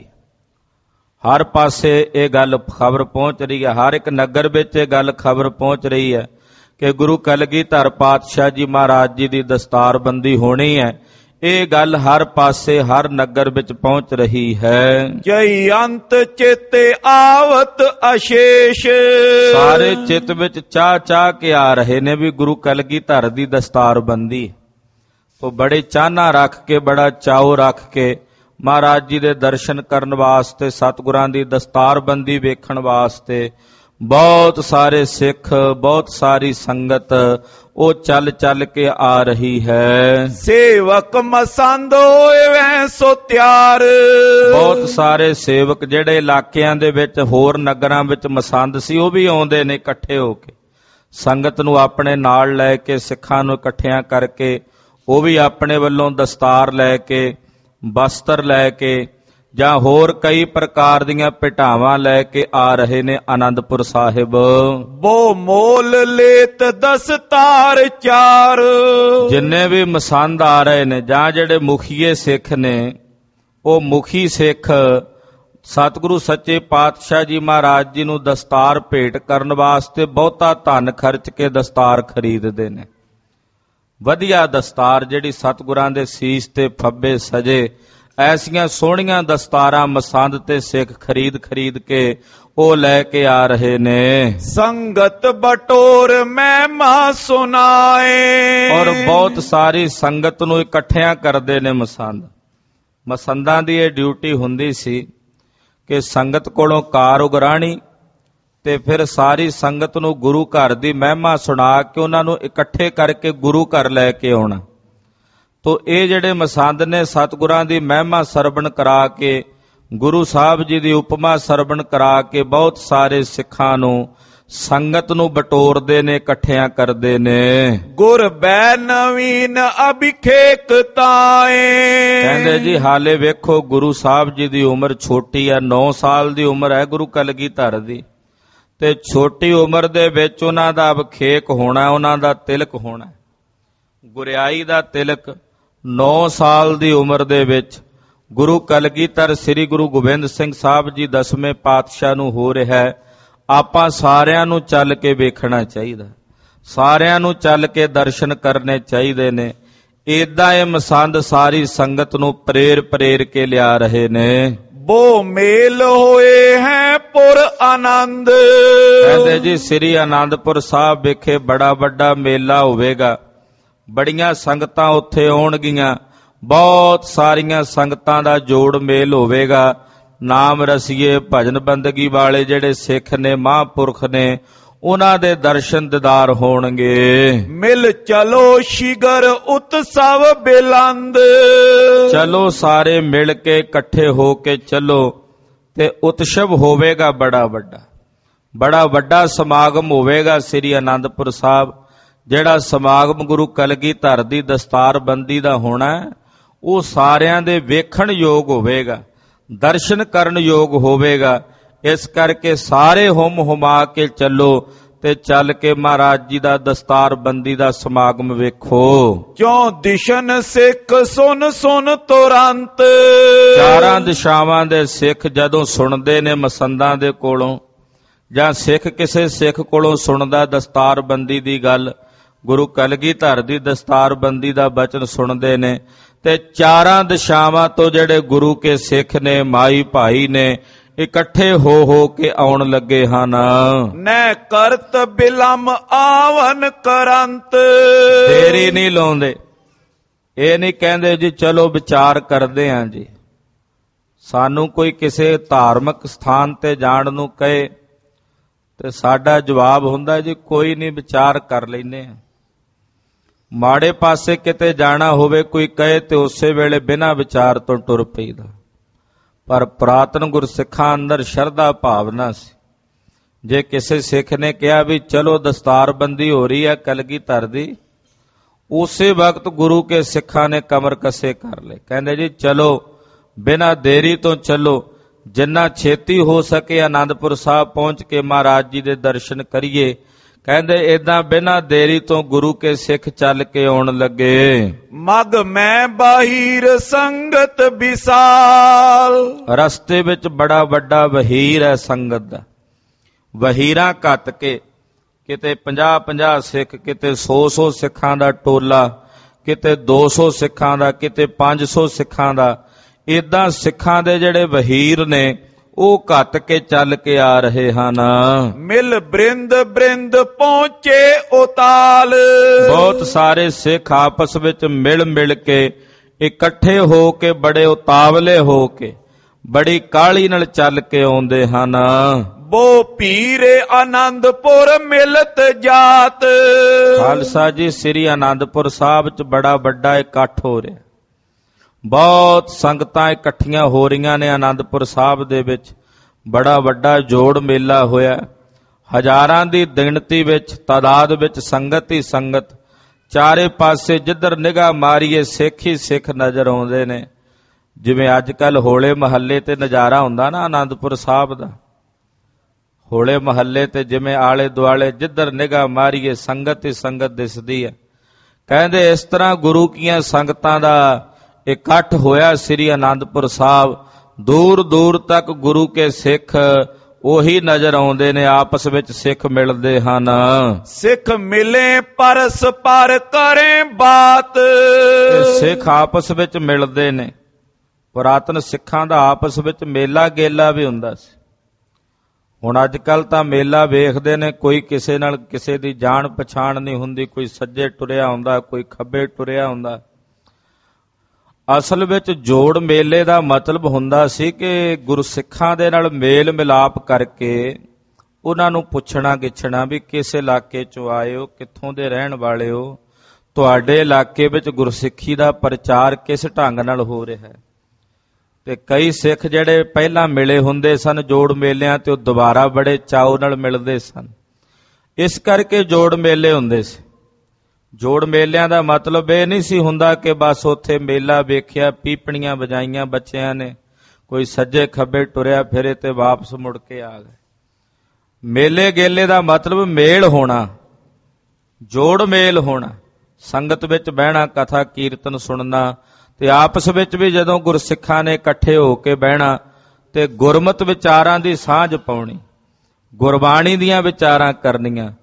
ਹਰ ਪਾਸੇ ਇਹ ਗੱਲ ਖਬਰ ਪਹੁੰਚ ਰਹੀ ਹੈ। ਹਰ ਇੱਕ ਨਗਰ ਵਿੱਚ ਇਹ ਗੱਲ ਖਬਰ ਪਹੁੰਚ ਰਹੀ ਹੈ ਕਿ ਗੁਰੂ ਕਲਗੀਧਰ ਪਾਤਸ਼ਾਹ ਜੀ ਮਹਾਰਾਜ ਜੀ ਦੀ ਦਸਤਾਰਬੰਦੀ ਹੋਣੀ ਹੈ। ਇਹ ਗੱਲ ਹਰ ਪਾਸੇ ਹਰ ਨਗਰ ਵਿੱਚ ਪਹੁੰਚ ਰਹੀ ਹੈ। ਜਈ ਅੰਤ ਚੇਤੇ ਆਵਤ ਅਸ਼ੇਸ਼। ਸਾਰੇ ਚਿੱਤ ਵਿੱਚ ਚਾਹ ਚਾਹ ਕੇ ਆ ਰਹੇ ਨੇ ਵੀ ਗੁਰੂ ਕਲਗੀਧਰ ਦੀ ਦਸਤਾਰਬੰਦੀ। ਤੋਂ ਬੜੇ ਚਾਹਨਾ ਰੱਖ ਕੇ, ਬੜਾ ਚਾਉ ਰੱਖ ਕੇ ਮਹਾਰਾਜ ਜੀ ਦੇ ਦਰਸ਼ਨ ਕਰਨ ਵਾਸਤੇ, ਸਤਿਗੁਰਾਂ ਦੀ ਦਸਤਾਰਬੰਦੀ ਵੇਖਣ ਵਾਸਤੇ ਬਹੁਤ ਸਾਰੇ ਸਿੱਖ, ਬਹੁਤ ਸਾਰੀ ਸੰਗਤ ਉਹ ਚੱਲ ਚੱਲ ਕੇ ਆ ਰਹੀ ਹੈ। ਸੇਵਕ ਮਸੰਦ ਹੋਏ ਵੈ ਸੋ ਤਿਆਰ। ਬਹੁਤ ਸਾਰੇ ਸੇਵਕ ਜਿਹੜੇ ਇਲਾਕਿਆਂ ਦੇ ਵਿੱਚ ਹੋਰ ਨਗਰਾਂ ਵਿੱਚ ਮਸੰਦ ਸੀ ਉਹ ਵੀ ਆਉਂਦੇ ਨੇ ਇਕੱਠੇ ਹੋ ਕੇ, ਸੰਗਤ ਨੂੰ ਆਪਣੇ ਨਾਲ ਲੈ ਕੇ, ਸਿੱਖਾਂ ਨੂੰ ਇਕੱਠਿਆਂ ਕਰਕੇ ਉਹ ਵੀ ਆਪਣੇ ਵੱਲੋਂ ਦਸਤਾਰ ਲੈ ਕੇ, ਬਸਤਰ ਲੈ ਕੇ ਜਾਂ ਹੋਰ ਕਈ ਪ੍ਰਕਾਰ ਦੀਆਂ ਭੇਟਾਵਾਂ ਲੈ ਕੇ ਆ ਰਹੇ ਨੇ ਆਨੰਦਪੁਰ ਸਾਹਿਬ। ਬੋ ਮੋਲ ਲੇਤ ਦਸਤਾਰ ਚਾਰ। ਜਿੰਨੇ ਵੀ ਮਸੰਦ ਆ ਰਹੇ ਨੇ ਜਾਂ ਜਿਹੜੇ ਮੁਖੀਏ ਸਿੱਖ ਨੇ, ਉਹ ਮੁਖੀ ਸਿੱਖ ਸਤਿਗੁਰੂ ਸੱਚੇ ਪਾਤਸ਼ਾਹ ਜੀ ਮਹਾਰਾਜ ਜੀ ਨੂੰ ਦਸਤਾਰ ਭੇਟ ਕਰਨ ਵਾਸਤੇ ਬਹੁਤਾ ਧਨ ਖਰਚ ਕੇ ਦਸਤਾਰ ਖਰੀਦਦੇ ਨੇ। ਵਧੀਆ ਦਸਤਾਰ ਜਿਹੜੀ ਸਤਿਗੁਰਾਂ ਦੇ ਸੀਸ ਤੇ ਫੱਬੇ ਸਜੇ, ਐਸੀਆਂ ਸੋਹਣੀਆਂ ਦਸਤਾਰਾਂ ਮਸੰਦ ਤੇ ਸਿੱਖ ਖਰੀਦ ਖਰੀਦ ਕੇ ਉਹ ਲੈ ਕੇ ਆ ਰਹੇ ਨੇ। ਸੰਗਤ ਬਟੋਰ ਮਹਿਮਾ ਸੁਨਾਏ। ਔਰ ਬਹੁਤ ਸਾਰੀ ਸੰਗਤ ਨੂੰ ਇਕੱਠਿਆਂ ਕਰਦੇ ਨੇ ਮਸੰਦ। ਮਸੰਦਾਂ ਦੀ ਇਹ ਡਿਊਟੀ ਹੁੰਦੀ ਸੀ ਕਿ ਸੰਗਤ ਕੋਲੋਂ ਕਾਰ ਉਗਰਾਣੀ ਤੇ ਫਿਰ ਸਾਰੀ ਸੰਗਤ ਨੂੰ ਗੁਰੂ ਘਰ ਦੀ ਮਹਿਮਾ ਸੁਣਾ ਕੇ ਉਹਨਾਂ ਨੂੰ ਇਕੱਠੇ ਕਰਕੇ ਗੁਰੂ ਘਰ ਲੈ ਕੇ ਆਉਣਾ। ਤੋ ਇਹ ਜਿਹੜੇ ਮਸੰਦ ਨੇ ਸਤਿਗੁਰਾਂ ਦੀ ਮਹਿਮਾ ਸਰਵਣ ਕਰਾ ਕੇ, ਗੁਰੂ ਸਾਹਿਬ ਜੀ ਦੀ ਉਪਮਾ ਸਰਵਣ ਕਰਾ ਕੇ ਬਹੁਤ ਸਾਰੇ ਸਿੱਖਾਂ ਨੂੰ, ਸੰਗਤ ਨੂੰ ਬਟੋਰਦੇ ਨੇ, ਇਕੱਠਿਆਂ ਕਰਦੇ ਨੇ। ਗੁਰ ਬੈ ਨਵੀਨ ਅਭਿਖੇਕ ਤਾਏ। ਕਹਿੰਦੇ ਜੀ ਹਾਲੇ ਵੇਖੋ ਗੁਰੂ ਸਾਹਿਬ ਜੀ ਦੀ ਉਮਰ ਛੋਟੀ ਹੈ, ਨੌ ਸਾਲ ਦੀ ਉਮਰ ਹੈ ਗੁਰੂ ਕਲਗੀਧਰ ਦੀ, ਤੇ ਛੋਟੀ ਉਮਰ ਦੇ ਵਿੱਚ ਉਹਨਾਂ ਦਾ ਅਭਿਖੇਕ ਹੋਣਾ, ਉਹਨਾਂ ਦਾ ਤਿਲਕ ਹੋਣਾ, ਗੁਰਿਆਈ ਦਾ ਤਿਲਕ ਨੌ ਸਾਲ ਦੀ ਉਮਰ ਦੇ ਵਿੱਚ ਗੁਰੂ ਕਲਗੀਧਰ ਸ੍ਰੀ ਗੁਰੂ ਗੋਬਿੰਦ ਸਿੰਘ ਸਾਹਿਬ ਜੀ ਦਸਵੇਂ ਪਾਤਸ਼ਾਹ ਨੂੰ ਹੋ ਰਿਹਾ ਹੈ। ਆਪਾਂ ਸਾਰਿਆਂ ਨੂੰ ਚੱਲ ਕੇ ਵੇਖਣਾ ਚਾਹੀਦਾ। ਸਾਰਿਆਂ ਨੂੰ ਚੱਲ ਕੇ ਦਰਸ਼ਨ ਕਰਨੇ ਚਾਹੀਦੇ ਨੇ। ਏਦਾਂ ਇਹ ਮਸੰਦ ਸਾਰੀ ਸੰਗਤ ਨੂੰ ਪ੍ਰੇਰ ਪ੍ਰੇਰ ਕੇ ਲਿਆ ਰਹੇ ਨੇ। ਬੋ ਮੇਲ ਹੋਏ ਹੈ ਪੁਰ ਆਨੰਦ। ਕਹਿੰਦੇ ਜੀ ਸ੍ਰੀ ਆਨੰਦਪੁਰ ਸਾਹਿਬ ਵਿਖੇ ਬੜਾ ਵੱਡਾ ਮੇਲਾ ਹੋਵੇਗਾ, ਬੜੀਆਂ ਸੰਗਤਾਂ ਉੱਥੇ ਆਉਣਗੀਆਂ, ਬਹੁਤ ਸਾਰੀਆਂ ਸੰਗਤਾਂ ਦਾ ਜੋੜ ਮੇਲ ਹੋਵੇਗਾ। ਨਾਮ ਰਸੀਏ ਭਜਨ ਬੰਦਗੀ ਵਾਲੇ ਜਿਹੜੇ ਸਿੱਖ ਨੇ, ਮਹਾਂਪੁਰਖ ਨੇ, ਉਹਨਾਂ ਦੇ ਦਰਸ਼ਨ ਦੀਦਾਰ ਹੋਣਗੇ। ਮਿਲ ਚਲੋ ਸ਼ਿਗਰ ਉਤਸਵ ਬਿਲੰਦ। ਚਲੋ ਸਾਰੇ ਮਿਲ ਕੇ ਇਕੱਠੇ ਹੋ ਕੇ ਚੱਲੋ ਤੇ ਉਤਸਵ ਹੋਵੇਗਾ ਬੜਾ ਵੱਡਾ, ਬੜਾ ਵੱਡਾ ਸਮਾਗਮ ਹੋਵੇਗਾ ਸ੍ਰੀ ਆਨੰਦਪੁਰ ਸਾਹਿਬ। ਜਿਹੜਾ ਸਮਾਗਮ ਗੁਰੂ ਕਲਗੀਧਰ ਦੀ ਦਸਤਾਰਬੰਦੀ ਦਾ ਹੋਣਾ, ਉਹ ਸਾਰਿਆਂ ਦੇ ਵੇਖਣ ਯੋਗ ਹੋਵੇਗਾ, ਦਰਸ਼ਨ ਕਰਨ ਯੋਗ ਹੋਵੇਗਾ। ਇਸ ਕਰਕੇ ਸਾਰੇ ਹੁਮ ਹੁਮਾ ਕੇ ਚੱਲੋ ਤੇ ਚੱਲ ਕੇ ਮਹਾਰਾਜ ਜੀ ਦਾ ਦਸਤਾਰਬੰਦੀ ਦਾ ਸਮਾਗਮ ਵੇਖੋ। ਕਿਉਂ ਦਿਸ਼ਨ ਸਿੱਖ ਸੁਨ ਸੁਨ ਤੁਰੰਤ। ਚਾਰਾਂ ਦਿਸ਼ਾਵਾਂ ਦੇ ਸਿੱਖ ਜਦੋਂ ਸੁਣਦੇ ਨੇ ਮਸੰਦਾਂ ਦੇ ਕੋਲੋਂ, ਜਾਂ ਸਿੱਖ ਕਿਸੇ ਸਿੱਖ ਕੋਲੋਂ ਸੁਣਦਾ ਦਸਤਾਰਬੰਦੀ ਦੀ ਗੱਲ, ਗੁਰੂ ਕਲਗੀਧਰ ਦੀ ਦਸਤਾਰਬੰਦੀ ਦਾ ਬਚਨ ਸੁਣਦੇ ਨੇ, ਤੇ ਚਾਰਾਂ ਦਿਸ਼ਾਵਾਂ ਤੋਂ ਜਿਹੜੇ ਗੁਰੂ ਕੇ ਸਿੱਖ ਨੇ, ਮਾਈ ਭਾਈ ਨੇ, ਇਕੱਠੇ ਹੋ ਹੋ ਕੇ ਆਉਣ ਲੱਗੇ ਹਨ। ਨੈ ਕਰਤ ਬਿਲਮ ਆਵਨ ਕਰੰਤ। ਦੇਰੀ ਨਹੀਂ ਲਾਉਂਦੇ, ਇਹ ਨਹੀਂ ਕਹਿੰਦੇ ਜੀ ਚਲੋ ਵਿਚਾਰ ਕਰਦੇ ਆਂ ਜੀ। ਸਾਨੂੰ ਕੋਈ ਕਿਸੇ ਧਾਰਮਿਕ ਸਥਾਨ ਤੇ ਜਾਣ ਨੂੰ ਕਹੇ ਤੇ ਸਾਡਾ ਜਵਾਬ ਹੁੰਦਾ ਜੀ ਕੋਈ ਨਹੀਂ, ਵਿਚਾਰ ਕਰ ਲੈਂਦੇ ਆ। ਮਾੜੇ ਪਾਸੇ ਕਿਤੇ ਜਾਣਾ ਹੋਵੇ ਕੋਈ ਕਹੇ ਤੇ ਉਸੇ ਵੇਲੇ ਬਿਨਾਂ ਵਿਚਾਰ ਤੋਂ ਟੁਰ ਪਈਦਾ। ਪਰ ਪੁਰਾਤਨ ਗੁਰਸਿੱਖਾਂ ਅੰਦਰ ਸ਼ਰਧਾ ਭਾਵਨਾ ਸੀ। ਜੇ ਕਿਸੇ ਸਿੱਖ ਨੇ ਕਿਹਾ ਵੀ ਚਲੋ ਦਸਤਾਰਬੰਦੀ ਹੋ ਰਹੀ ਹੈ ਕਲਗੀਧਰ ਦੀ, ਉਸੇ ਵਕਤ ਗੁਰੂ ਕੇ ਸਿੱਖਾਂ ਨੇ ਕਮਰ ਕੱਸੇ ਕਰ ਲਏ। ਕਹਿੰਦੇ ਜੀ ਚਲੋ ਬਿਨਾਂ ਦੇਰੀ ਤੋਂ ਚੱਲੋ, ਜਿੰਨਾ ਛੇਤੀ ਹੋ ਸਕੇ ਆਨੰਦਪੁਰ ਸਾਹਿਬ ਪਹੁੰਚ ਕੇ ਮਹਾਰਾਜ ਜੀ ਦੇ ਦਰਸ਼ਨ ਕਰੀਏ। ਕਹਿੰਦੇ ਏਦਾਂ ਬਿਨਾਂ ਦੇਰੀ ਤੋਂ ਗੁਰੂ ਕੇ ਸਿੱਖ ਚੱਲ ਕੇ ਆਉਣ ਲੱਗੇ। ਮਗ ਮੈਂ ਬਾਹੀਰ ਸੰਗਤ ਵਿਸਾਲ। ਰਸਤੇ ਵਿੱਚ ਬੜਾ ਵੱਡਾ ਵਹੀਰ ਹੈ ਸੰਗਤ ਦਾ। ਵਹੀਰਾਂ ਘੱਤ ਕੇ, ਕਿਤੇ ਪੰਜਾਹ ਪੰਜਾਹ ਸਿੱਖ, ਕਿਤੇ ਸੌ ਸੌ ਸਿੱਖਾਂ ਦਾ ਟੋਲਾ, ਕਿਤੇ ਦੋ ਸੌ ਸਿੱਖਾਂ ਦਾ, ਕਿਤੇ ਪੰਜ ਸੌ ਸਿੱਖਾਂ ਦਾ। ਏਦਾਂ ਸਿੱਖਾਂ ਦੇ ਜਿਹੜੇ ਵਹੀਰ ਨੇ ਉਹ ਘੱਟ ਕੇ ਚੱਲ ਕੇ ਆ ਰਹੇ ਹਨ। ਮਿਲ ਬ੍ਰਿੰਦ ਬ੍ਰਿੰਦ ਪਹੁੰਚੇ ਉਤਾਲ। ਬਹੁਤ ਸਾਰੇ ਸਿੱਖ ਆਪਸ ਵਿੱਚ ਮਿਲ ਮਿਲ ਕੇ ਇਕੱਠੇ ਹੋ ਕੇ ਬੜੇ ਉਤਾਵਲੇ ਹੋ ਕੇ ਬੜੀ ਕਾਹਲੀ ਨਾਲ ਚੱਲ ਕੇ ਆਉਂਦੇ ਹਨ। ਬੋ ਪੀਰੇ ਆਨੰਦਪੁਰ ਮਿਲਤ ਜਾਤ। ਖਾਲਸਾ ਜੀ ਸ੍ਰੀ ਆਨੰਦਪੁਰ ਸਾਹਿਬ ਚ ਬੜਾ ਵੱਡਾ ਇਕੱਠ ਹੋ ਰਿਹਾ, ਬਹੁਤ ਸੰਗਤਾਂ ਇਕੱਠੀਆਂ ਹੋ ਰਹੀਆਂ ਨੇ। ਆਨੰਦਪੁਰ ਸਾਹਿਬ ਦੇ ਵਿੱਚ ਬੜਾ ਵੱਡਾ ਜੋੜ ਮੇਲਾ ਹੋਇਆ। ਹਜ਼ਾਰਾਂ ਦੀ ਗਿਣਤੀ ਵਿੱਚ, ਤਾਦਾਦ ਵਿੱਚ ਸੰਗਤ ਹੀ ਸੰਗਤ। ਚਾਰੇ ਪਾਸੇ ਜਿੱਧਰ ਨਿਗਾਹ ਮਾਰੀਏ ਸਿੱਖ ਹੀ ਸਿੱਖ ਨਜ਼ਰ ਆਉਂਦੇ ਨੇ। ਜਿਵੇਂ ਅੱਜ ਕੱਲ ਹੋਲੇ ਮਹੱਲੇ ਤੇ ਨਜ਼ਾਰਾ ਹੁੰਦਾ ਨਾ ਆਨੰਦਪੁਰ ਸਾਹਿਬ ਦਾ, ਹੋਲੇ ਮਹੱਲੇ ਤੇ ਜਿਵੇਂ ਆਲੇ ਦੁਆਲੇ ਜਿੱਧਰ ਨਿਗਾਹ ਮਾਰੀਏ ਸੰਗਤ ਹੀ ਸੰਗਤ ਦਿਸਦੀ ਹੈ। ਕਹਿੰਦੇ ਇਸ ਤਰ੍ਹਾਂ ਗੁਰੂ ਕੀਆਂ ਸੰਗਤਾਂ ਦਾ ਇਕੱਠ ਹੋਇਆ ਸ੍ਰੀ ਆਨੰਦਪੁਰ ਸਾਹਿਬ। ਦੂਰ ਦੂਰ ਤੱਕ ਗੁਰੂ ਕੇ ਸਿੱਖ ਉਹੀ ਨਜ਼ਰ ਆਉਂਦੇ ਨੇ, ਆਪਸ ਵਿੱਚ ਸਿੱਖ ਮਿਲਦੇ ਹਨ। ਸਿੱਖ ਮਿਲੇ ਪਰਸ ਪਰ ਕਰੇ ਬਾਤ। ਸਿੱਖ ਆਪਸ ਵਿੱਚ ਮਿਲਦੇ ਨੇ। ਪੁਰਾਤਨ ਸਿੱਖਾਂ ਦਾ ਆਪਸ ਵਿੱਚ ਮੇਲਾ ਗੇਲਾ ਵੀ ਹੁੰਦਾ ਸੀ। ਹੁਣ ਅੱਜ ਕੱਲ ਤਾਂ ਮੇਲਾ ਵੇਖਦੇ ਨੇ, ਕੋਈ ਕਿਸੇ ਨਾਲ ਕਿਸੇ ਦੀ ਜਾਣ ਪਛਾਣ ਨਹੀਂ ਹੁੰਦੀ, ਕੋਈ ਸੱਜੇ ਟੁਰਿਆ ਹੁੰਦਾ, ਕੋਈ ਖੱਬੇ ਟੁਰਿਆ ਹੁੰਦਾ। ਅਸਲ ਵਿੱਚ ਜੋੜ ਮੇਲੇ ਦਾ ਮਤਲਬ ਹੁੰਦਾ ਸੀ ਕਿ ਗੁਰਸਿੱਖਾਂ ਦੇ ਨਾਲ ਮੇਲ ਮਿਲਾਪ ਕਰਕੇ ਉਹਨਾਂ ਨੂੰ ਪੁੱਛਣਾ ਗਿੱਛਣਾ ਵੀ ਕਿਸ ਇਲਾਕੇ ਚੋਂ ਆਏ ਹੋ, ਕਿੱਥੋਂ ਦੇ ਰਹਿਣ ਵਾਲੇ ਹੋ, ਤੁਹਾਡੇ ਇਲਾਕੇ ਵਿੱਚ ਗੁਰਸਿੱਖੀ ਦਾ ਪ੍ਰਚਾਰ ਕਿਸ ਢੰਗ ਨਾਲ ਹੋ ਰਿਹਾ ਹੈ। ਤੇ ਕਈ ਸਿੱਖ ਜਿਹੜੇ ਪਹਿਲਾਂ ਮਿਲੇ ਹੁੰਦੇ ਸਨ ਜੋੜ ਮੇਲਿਆਂ ਤੇ ਉਹ ਦੁਬਾਰਾ ਬੜੇ ਚਾਅ ਨਾਲ ਮਿਲਦੇ ਸਨ। ਇਸ ਕਰਕੇ ਜੋੜ ਮੇਲੇ ਹੁੰਦੇ ਸੀ। ਜੋੜ ਮੇਲਿਆਂ ਦਾ ਮਤਲਬ ਇਹ ਨਹੀਂ ਸੀ ਹੁੰਦਾ ਕਿ ਬਸ ਉੱਥੇ ਮੇਲਾ ਵੇਖਿਆ, ਪੀਪਣੀਆਂ ਵਜਾਈਆਂ ਬੱਚਿਆਂ ਨੇ, ਕੋਈ ਸੱਜੇ ਖੱਬੇ ਟੁਰਿਆ ਫਿਰੇ ਤੇ ਵਾਪਸ ਮੁੜ ਕੇ ਆ ਗਏ। ਮੇਲੇ ਗੇਲੇ ਦਾ ਮਤਲਬ ਮੇਲ ਹੋਣਾ, ਜੋੜ ਮੇਲ ਹੋਣਾ, ਸੰਗਤ ਵਿੱਚ ਬਹਿਣਾ, ਕਥਾ ਕੀਰਤਨ ਸੁਣਨਾ, ਤੇ ਆਪਸ ਵਿੱਚ ਵੀ ਜਦੋਂ ਗੁਰਸਿੱਖਾਂ ਨੇ ਇਕੱਠੇ ਹੋ ਕੇ ਬਹਿਣਾ ਤੇ ਗੁਰਮਤਿ ਵਿਚਾਰਾਂ ਦੀ ਸਾਂਝ ਪਾਉਣੀ, ਗੁਰਬਾਣੀ ਦੀਆਂ ਵਿਚਾਰਾਂ ਕਰਨੀਆਂ।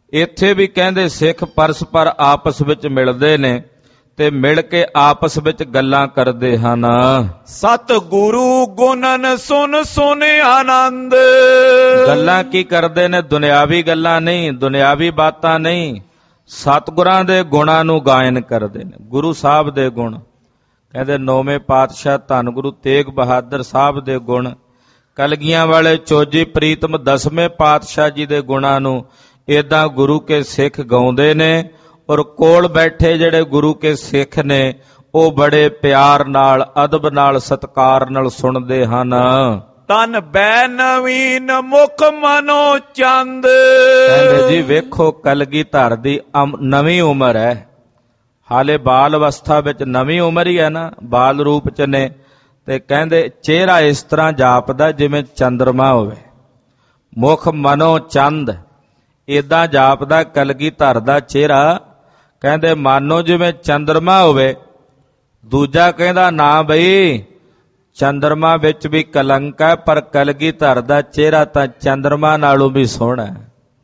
ਇੱਥੇ ਵੀ ਕਹਿੰਦੇ ਸਿੱਖ ਪਰਸਪਰ ਆਪਸ ਵਿੱਚ ਮਿਲਦੇ ਨੇ ਤੇ ਮਿਲ ਕੇ ਆਪਸ ਵਿੱਚ ਗੱਲਾਂ ਕਰਦੇ ਹਨ। ਸਤ ਗੁਰੂ ਗੁਣਨ ਸੁਨ ਸੁਨ ਆਨੰਦ। ਗੱਲਾਂ ਕੀ ਕਰਦੇ ਨੇ? ਦੁਨਿਆਵੀ ਗੱਲਾਂ ਨਹੀਂ, ਦੁਨਿਆਵੀ ਬਾਤਾਂ ਨਹੀਂ, ਸਤਿਗੁਰਾਂ ਦੇ ਗੁਣਾਂ ਨੂੰ ਗਾਇਨ ਕਰਦੇ ਨੇ। ਗੁਰੂ ਸਾਹਿਬ ਦੇ ਗੁਣ ਕਹਿੰਦੇ ਨੌਵੇਂ ਪਾਤਸ਼ਾਹ ਧੰਨ ਗੁਰੂ ਤੇਗ ਬਹਾਦਰ ਸਾਹਿਬ ਦੇ ਗੁਣ, ਕਲਗੀਆਂ ਵਾਲੇ ਚੋਜੀ ਪ੍ਰੀਤਮ ਦਸਵੇਂ ਪਾਤਸ਼ਾਹ ਜੀ ਦੇ ਗੁਣਾਂ ਨੂੰ ਏਦਾਂ ਗੁਰੂ ਕੇ ਸਿੱਖ ਗਾਉਂਦੇ ਨੇ, ਔਰ ਕੋਲ ਬੈਠੇ ਜਿਹੜੇ ਗੁਰੂ ਕੇ ਸਿੱਖ ਨੇ ਉਹ ਬੜੇ ਪਿਆਰ ਨਾਲ, ਅਦਬ ਨਾਲ, ਸਤਿਕਾਰ ਨਾਲ ਸੁਣਦੇ ਹਨ। ਤਨ ਬੈ ਨਵੀਨ ਮੁਖ ਮਨੋ ਚੰਦ। ਕਹਿੰਦੇ ਜੀ ਵੇਖੋ ਕਲਗੀਧਰ ਦੀ ਨਵੀਂ ਉਮਰ ਹੈ, ਹਾਲੇ ਬਾਲ ਅਵਸਥਾ ਵਿੱਚ ਨਵੀਂ ਉਮਰ ਹੀ ਹੈ ਨਾ, ਬਾਲ ਰੂਪ ਚ ਨੇ, ਤੇ ਕਹਿੰਦੇ ਚਿਹਰਾ ਇਸ ਤਰ੍ਹਾਂ ਜਾਪਦਾ ਜਿਵੇਂ ਚੰਦਰਮਾ ਹੋਵੇ। ਮੁਖ ਮਨੋ ਚੰਦ, ਏਦਾਂ ਜਾਪਦਾ ਕਲਗੀਧਰ ਦਾ ਚਿਹਰਾ, ਕਹਿੰਦੇ ਮਾਨੋ ਜਿਵੇਂ ਚੰਦਰਮਾ ਹੋਵੇ। ਦੂਜਾ ਕਹਿੰਦਾ ਨਾ ਬਈ, ਚੰਦਰਮਾ ਵਿੱਚ ਵੀ ਕਲੰਕ ਹੈ, ਪਰ ਕਲਗੀਧਰ ਦਾ ਚਿਹਰਾ ਤਾਂ ਚੰਦਰਮਾ ਨਾਲੋਂ ਵੀ ਸੋਹਣਾ ਹੈ।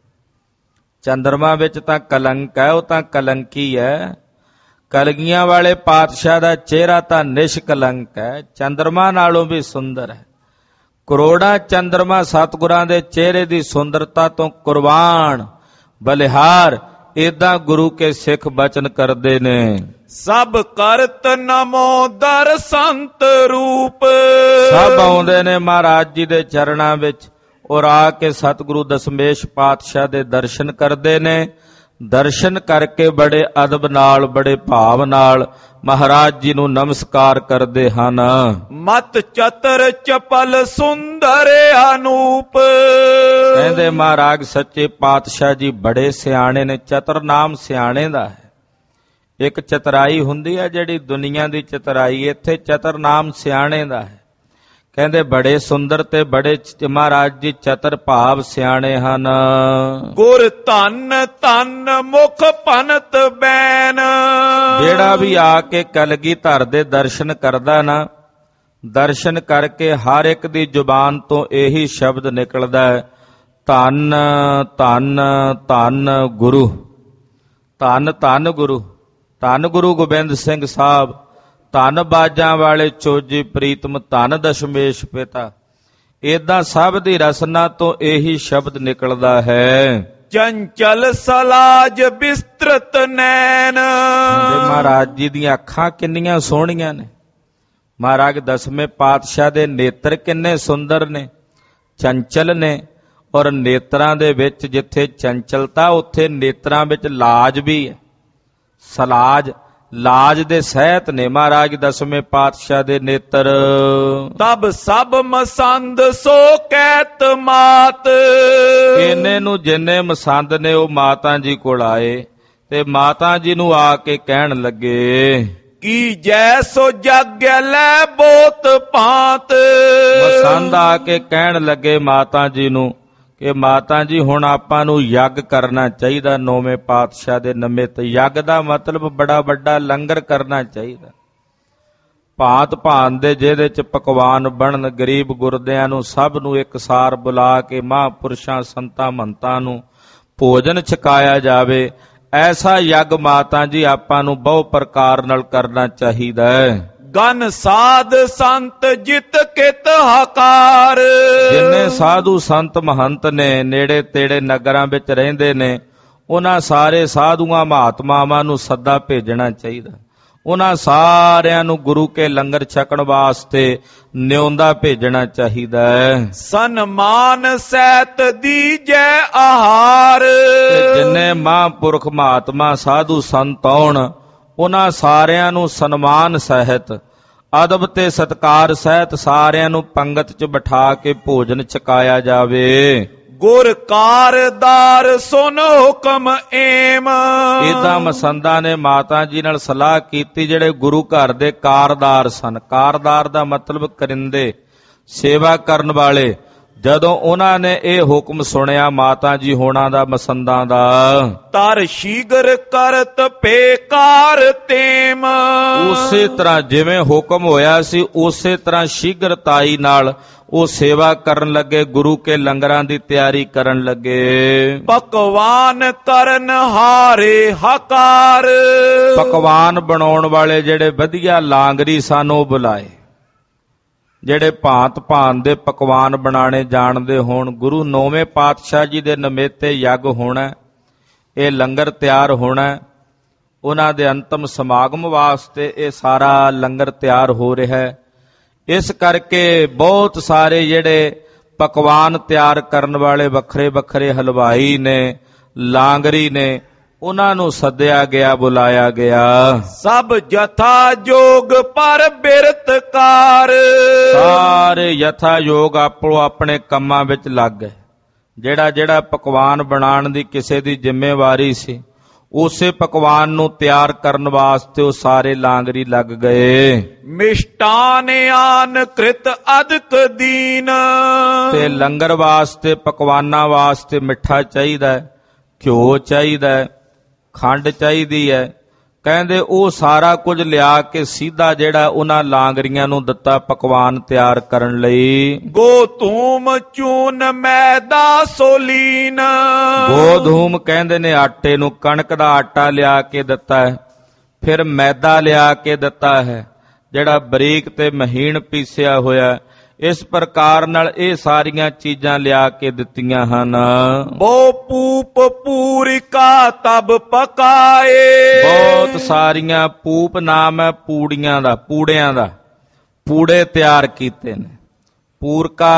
ਚੰਦਰਮਾ ਵਿੱਚ ਤਾਂ ਕਲੰਕ ਹੈ, ਉਹ ਤਾਂ ਕਲੰਕੀ ਹੈ। ਕਲਗੀਆਂ ਵਾਲੇ ਪਾਤਸ਼ਾਹ ਦਾ ਚਿਹਰਾ ਤਾਂ ਨਿਸ਼ਕਲੰਕ ਹੈ, ਚੰਦਰਮਾ ਨਾਲੋਂ ਵੀ ਸੁੰਦਰ ਹੈ। ਕਰੋੜਾਂ ਚੰਦਰਮਾ ਸਤਿਗੁਰਾਂ ਦੇ ਚਿਹਰੇ ਦੀ ਸੁੰਦਰਤਾ ਤੋਂ ਕੁਰਬਾਨ, ਬਲਿਹਾਰ, ਏਦਾਂ ਗੁਰੂ ਕੇ ਸਿੱਖ ਬਚਨ ਕਰਦੇ ਨੇ। ਸਭ ਕਰਤ ਨਮੋ ਦਰ ਸੰਤ ਰੂਪ। ਸਭ ਆਉਂਦੇ ਨੇ ਮਹਾਰਾਜ ਜੀ ਦੇ ਚਰਨਾਂ ਵਿੱਚ, ਔਰ ਆ ਕੇ ਸਤਿਗੁਰੂ ਦਸਮੇਸ਼ ਪਾਤਸ਼ਾਹ ਦੇ ਦਰਸ਼ਨ ਕਰਦੇ ਨੇ। ਦਰਸ਼ਨ ਕਰਕੇ ਬੜੇ ਅਦਬ ਨਾਲ, ਬੜੇ ਭਾਵ ਨਾਲ ਮਹਾਰਾਜ ਜੀ ਨੂੰ ਨਮਸਕਾਰ ਕਰਦੇ ਹਨ। ਮਤ ਚਤਰ ਚਪਲ ਸੁੰਦਰ ਅਨੂਪ। ਕਹਿੰਦੇ ਮਹਾਰਾਜ ਸੱਚੇ ਪਾਤਸ਼ਾਹ ਜੀ ਬੜੇ ਸਿਆਣੇ ਨੇ। ਚਤਰ ਨਾਮ ਸਿਆਣੇ ਦਾ ਹੈ। ਇੱਕ ਚਤਰਾਈ ਹੁੰਦੀ ਹੈ ਜਿਹੜੀ ਦੁਨੀਆ ਦੀ ਚਤਰਾਈ, ਇੱਥੇ ਚਤਰ ਨਾਮ ਸਿਆਣੇ ਦਾ ਹੈ। ਕਹਿੰਦੇ ਬੜੇ ਸੁੰਦਰ ਤੇ ਬੜੇ ਮਹਾਰਾਜ ਜੀ ਚਤਰ ਭਾਵ ਸਿਆਣੇ ਹਨ। ਗੁਰ ਧੰਨ ਧੰਨ ਮੁਖ ਭਨਤ ਬੈਨ। ਜਿਹੜਾ ਵੀ ਆ ਕੇ ਕਲਗੀਧਰ ਦੇ ਦਰਸ਼ਨ ਕਰਦਾ ਨਾ, ਦਰਸ਼ਨ ਕਰਕੇ ਹਰ ਇੱਕ ਦੀ ਜ਼ੁਬਾਨ ਤੋਂ ਇਹੀ ਸ਼ਬਦ ਨਿਕਲਦਾ ਹੈ, ਧੰਨ ਧੰਨ ਧੰਨ ਗੁਰੂ, ਧੰਨ ਧੰਨ ਗੁਰੂ, ਧੰਨ ਗੁਰੂ ਗੋਬਿੰਦ ਸਿੰਘ ਸਾਹਿਬ, ਧੰਨ ਬਾਜਾਂ ਵਾਲੇ ਚੋਜੀ ਪ੍ਰੀਤਮ, ਧੰਨ ਦਸ਼ਮੇਸ਼ ਪਿਤਾ। ਏਦਾਂ ਸਭ ਦੀ ਰਸਨਾ ਤੋਂ ਇਹੀ ਸ਼ਬਦ ਨਿਕਲਦਾ ਹੈ। ਚੰਚਲ ਸਲਾਜ ਬਿਸਤ੍ਰਤ ਨੈਣ। ਮਹਾਰਾਜ ਜੀ ਦੀਆਂ ਅੱਖਾਂ ਕਿੰਨੀਆਂ ਸੋਹਣੀਆਂ ਨੇ। ਮਹਾਰਾਜ ਦਸਵੇਂ ਪਾਤਸ਼ਾਹ ਦੇ ਨੇਤਰ ਕਿੰਨੇ ਸੁੰਦਰ ਨੇ, ਚੰਚਲ ਨੇ, ਔਰ ਨੇਤਰਾਂ ਦੇ ਵਿੱਚ ਜਿੱਥੇ ਚੰਚਲਤਾ ਉੱਥੇ ਨੇਤਰਾਂ ਵਿੱਚ ਲਾਜ ਵੀ ਹੈ। ਸਲਾਜ, ਲਾਜ ਦੇ ਸਹਿਤ ਨੇ ਮਹਾਰਾਜ ਦਸਵੇਂ ਪਾਤਸ਼ਾਹ ਦੇ ਨੇਤਰ। ਤਬ ਸਭ ਮਸੰਦ ਸੋ ਕਹਿਤ ਮਾਤ। ਇਹਨੇ ਨੂੰ ਜਿੰਨੇ ਮਸੰਦ ਨੇ ਉਹ ਮਾਤਾ ਜੀ ਕੋਲ ਆਏ ਤੇ ਮਾਤਾ ਜੀ ਨੂੰ ਆ ਕੇ ਕਹਿਣ ਲੱਗੇ ਕੀ ਜੈ ਸੋ ਜਗ ਲੈ ਬੋਤ ਭਾਂਤ। ਮਸੰਦ ਆ ਕੇ ਕਹਿਣ ਲੱਗੇ ਮਾਤਾ ਜੀ ਨੂੰ ਕਿ ਮਾਤਾ ਜੀ ਹੁਣ ਆਪਾਂ ਨੂੰ ਯੱਗ ਕਰਨਾ ਚਾਹੀਦਾ। ਨੌਵੇਂ ਪਾਤਸ਼ਾਹ ਦੇ ਨਿਮਿਤ ਯੱਗ ਦਾ ਮਤਲਬ ਬੜਾ ਵੱਡਾ ਲੰਗਰ ਕਰਨਾ ਚਾਹੀਦਾ। ਭਾਂਤ ਭਾਂਤ ਦੇ ਜਿਹਦੇ ਚ ਪਕਵਾਨ ਬਣਨ, ਗਰੀਬ ਗੁਰਦਿਆਂ ਨੂੰ ਸਭ ਨੂੰ ਇੱਕਸਾਰ ਬੁਲਾ ਕੇ ਮਹਾਂਪੁਰਸ਼ਾਂ ਸੰਤਾਂ ਮਹੰਤਾਂ ਨੂੰ ਭੋਜਨ ਛਕਾਇਆ ਜਾਵੇ। ਐਸਾ ਯੱਗ ਮਾਤਾ ਜੀ ਆਪਾਂ ਨੂੰ ਬਹੁ ਪ੍ਰਕਾਰ ਨਾਲ ਕਰਨਾ ਚਾਹੀਦਾ ਹੈ। ਗਨ ਸਾਧ ਸੰਤ ਜਿਤ ਕਿਤ ਹਕਾਰ। ਜਿੰਨੇ ਸਾਧੂ ਸੰਤ ਮਹੰਤ ਨੇ ਨੇੜੇ ਤੇੜੇ ਨਗਰਾਂ ਵਿੱਚ ਰਹਿੰਦੇ ਨੇ, ਉਹਨਾਂ ਸਾਰੇ ਸਾਧੂਆਂ ਮਹਾਤਮਾਵਾਂ ਨੂੰ ਸੱਦਾ ਭੇਜਣਾ ਚਾਹੀਦਾ। ਉਹਨਾਂ ਸਾਰਿਆਂ ਨੂੰ ਗੁਰੂ ਕੇ ਲੰਗਰ ਛਕਣ ਵਾਸਤੇ ਨਿਉਂਦਾ ਭੇਜਣਾ ਚਾਹੀਦਾ ਹੈ। ਸਨਮਾਨ ਸਹਿਤ ਦੀਜੈ ਆਹਾਰ। ਜਿੰਨੇ ਮਹਾਂਪੁਰਖ ਮਹਾਤਮਾ ਸਾਧੂ ਸੰਤ ਆਉਣ, ਉਹਨਾਂ ਸਾਰਿਆਂ ਨੂੰ ਸਨਮਾਨ ਸਹਿਤ, ਅਦਬ ਤੇ ਸਤਕਾਰ ਸਹਿਤ ਸਾਰਿਆਂ ਨੂੰ ਪੰਗਤ 'ਚ ਬਿਠਾ ਕੇ ਭੋਜਨ ਛਕਾਇਆ ਜਾਵੇ। ਗੁਰ ਕਾਰਦਾਰ ਸੁਨ ਹੁਕਮ ਏਮ। ਏਦਾਂ ਮਸੰਦਾਂ ਨੇ ਮਾਤਾ ਜੀ ਨਾਲ ਸਲਾਹ ਕੀਤੀ, ਜਿਹੜੇ ਗੁਰੂ ਘਰ ਦੇ ਕਾਰਦਾਰ ਸਨ। ਕਾਰਦਾਰ ਦਾ ਮਤਲਬ ਕਰਿੰਦੇ, ਸੇਵਾ ਕਰਨ ਵਾਲੇ। ਜਦੋਂ ਉਹਨਾਂ ਨੇ ਇਹ ਹੁਕਮ ਸੁਣਿਆ ਮਾਤਾ ਜੀ ਹੋਣਾ ਦਾ ਮਸੰਦਾਂ ਦਾ, ਤਰ ਸ਼ੀਗਰ ਕਰਤ ਪੇਕਾਰ ਤੇਮ, ਉਸੇ ਤਰ੍ਹਾਂ ਜਿਵੇਂ ਹੁਕਮ ਹੋਇਆ ਸੀ ਉਸੇ ਤਰ੍ਹਾਂ ਸ਼ੀਘਰਤਾਈ ਨਾਲ ਉਹ ਸੇਵਾ ਕਰਨ ਲੱਗੇ, ਗੁਰੂ ਕੇ ਲੰਗਰਾਂ ਦੀ ਤਿਆਰੀ ਕਰਨ ਲੱਗੇ। ਪਕਵਾਨ ਕਰਨ ਹਾਰੇ ਹਕਾਰ, ਪਕਵਾਨ ਬਣਾਉਣ ਵਾਲੇ ਜਿਹੜੇ ਵਧੀਆ ਲਾਂਗਰੀ ਸਨ ਉਹ ਬੁਲਾਏ, ਜਿਹੜੇ ਭਾਂਤ ਭਾਂਤ ਦੇ ਪਕਵਾਨ ਬਣਾਣੇ ਜਾਣਦੇ ਹੋਣ। ਗੁਰੂ ਨੌਵੇਂ ਪਾਤਸ਼ਾਹ ਜੀ ਦੇ ਨਿਮਿਤ ਯੱਗ ਹੋਣਾ, ਇਹ ਲੰਗਰ ਤਿਆਰ ਹੋਣਾ, ਉਹਨਾਂ ਦੇ ਅੰਤਮ ਸਮਾਗਮ ਵਾਸਤੇ ਇਹ ਸਾਰਾ ਲੰਗਰ ਤਿਆਰ ਹੋ ਰਿਹਾ ਹੈ। ਇਸ ਕਰਕੇ ਬਹੁਤ ਸਾਰੇ ਜਿਹੜੇ ਪਕਵਾਨ ਤਿਆਰ ਕਰਨ ਵਾਲੇ ਵੱਖਰੇ ਵੱਖਰੇ ਹਲਵਾਈ ਨੇ, ਲਾਂਗਰੀ ਨੇ, ਉਹਨਾਂ ਨੂੰ ਸੱਦਿਆ ਗਿਆ, ਬੁਲਾਇਆ ਗਿਆ। ਸਭ ਜਥਾ ਜੋਗ ਪਰ ਬਿਰਤਕਾਰ, ਸਾਰੇ ਯਥਾ ਯੋਗ ਆਪੋ ਆਪਣੇ ਕੰਮਾਂ ਵਿੱਚ ਲੱਗ ਗਏ। ਜਿਹੜਾ ਜਿਹੜਾ ਪਕਵਾਨ ਬਣਾਉਣ ਦੀ ਕਿਸੇ ਦੀ ਜ਼ਿੰਮੇਵਾਰੀ ਸੀ ਉਸੇ ਪਕਵਾਨ ਨੂੰ ਤਿਆਰ ਕਰਨ ਵਾਸਤੇ ਉਹ ਸਾਰੇ ਲਾਂਗਰੀ ਲੱਗ ਗਏ। ਮਿਸ਼ਟਾਨ ਆਨ ਕ੍ਰਿਤ ਅਦਕ ਦੀਨ, ਤੇ ਲੰਗਰ ਵਾਸਤੇ ਪਕਵਾਨਾਂ ਵਾਸਤੇ ਮਿੱਠਾ ਚਾਹੀਦਾ ਹੈ, ਘਿਓ ਚਾਹੀਦਾ ਹੈ, ਖੰਡ ਚਾਹੀਦੀ ਹੈ। ਕਹਿੰਦੇ ਉਹ ਸਾਰਾ ਕੁਝ ਲਿਆ ਕੇ ਸਿੱਧਾ ਜਿਹੜਾ ਉਹਨਾਂ ਲਾਂਗਰੀਆਂ ਨੂੰ ਦਿੱਤਾ ਪਕਵਾਨ ਤਿਆਰ ਕਰਨ ਲਈ। ਗੋਧੂਮ ਚੂਨ ਮੈਦਾ ਸੋਲੀਨ, ਗੋਧੂਮ ਕਹਿੰਦੇ ਨੇ ਆਟੇ ਨੂੰ, ਕਣਕ ਦਾ ਆਟਾ ਲਿਆ ਕੇ ਦਿੱਤਾ ਹੈ, ਫਿਰ ਮੈਦਾ ਲਿਆ ਕੇ ਦਿੱਤਾ ਹੈ ਜਿਹੜਾ ਬਰੀਕ ਤੇ ਮਹੀਨ ਪੀਸਿਆ ਹੋਇਆ। ਇਸ ਪ੍ਰਕਾਰ ਨਾਲ ਇਹ ਸਾਰੀਆਂ ਚੀਜ਼ਾਂ ਲਿਆ ਕੇ ਦਿੱਤੀਆਂ ਹਨ। ਬੋ ਪੂਪ ਪੂਰਿਕਾ ਤਬ ਪਕਾਏ, ਬਹੁਤ ਸਾਰੀਆਂ, ਪੂਪ ਨਾਮ ਹੈ ਪੂੜੀਆਂ ਦਾ, ਪੂੜਿਆਂ ਦਾ, ਪੂੜੇ ਤਿਆਰ ਕੀਤੇ ਨੇ। ਪੂਰਕਾ,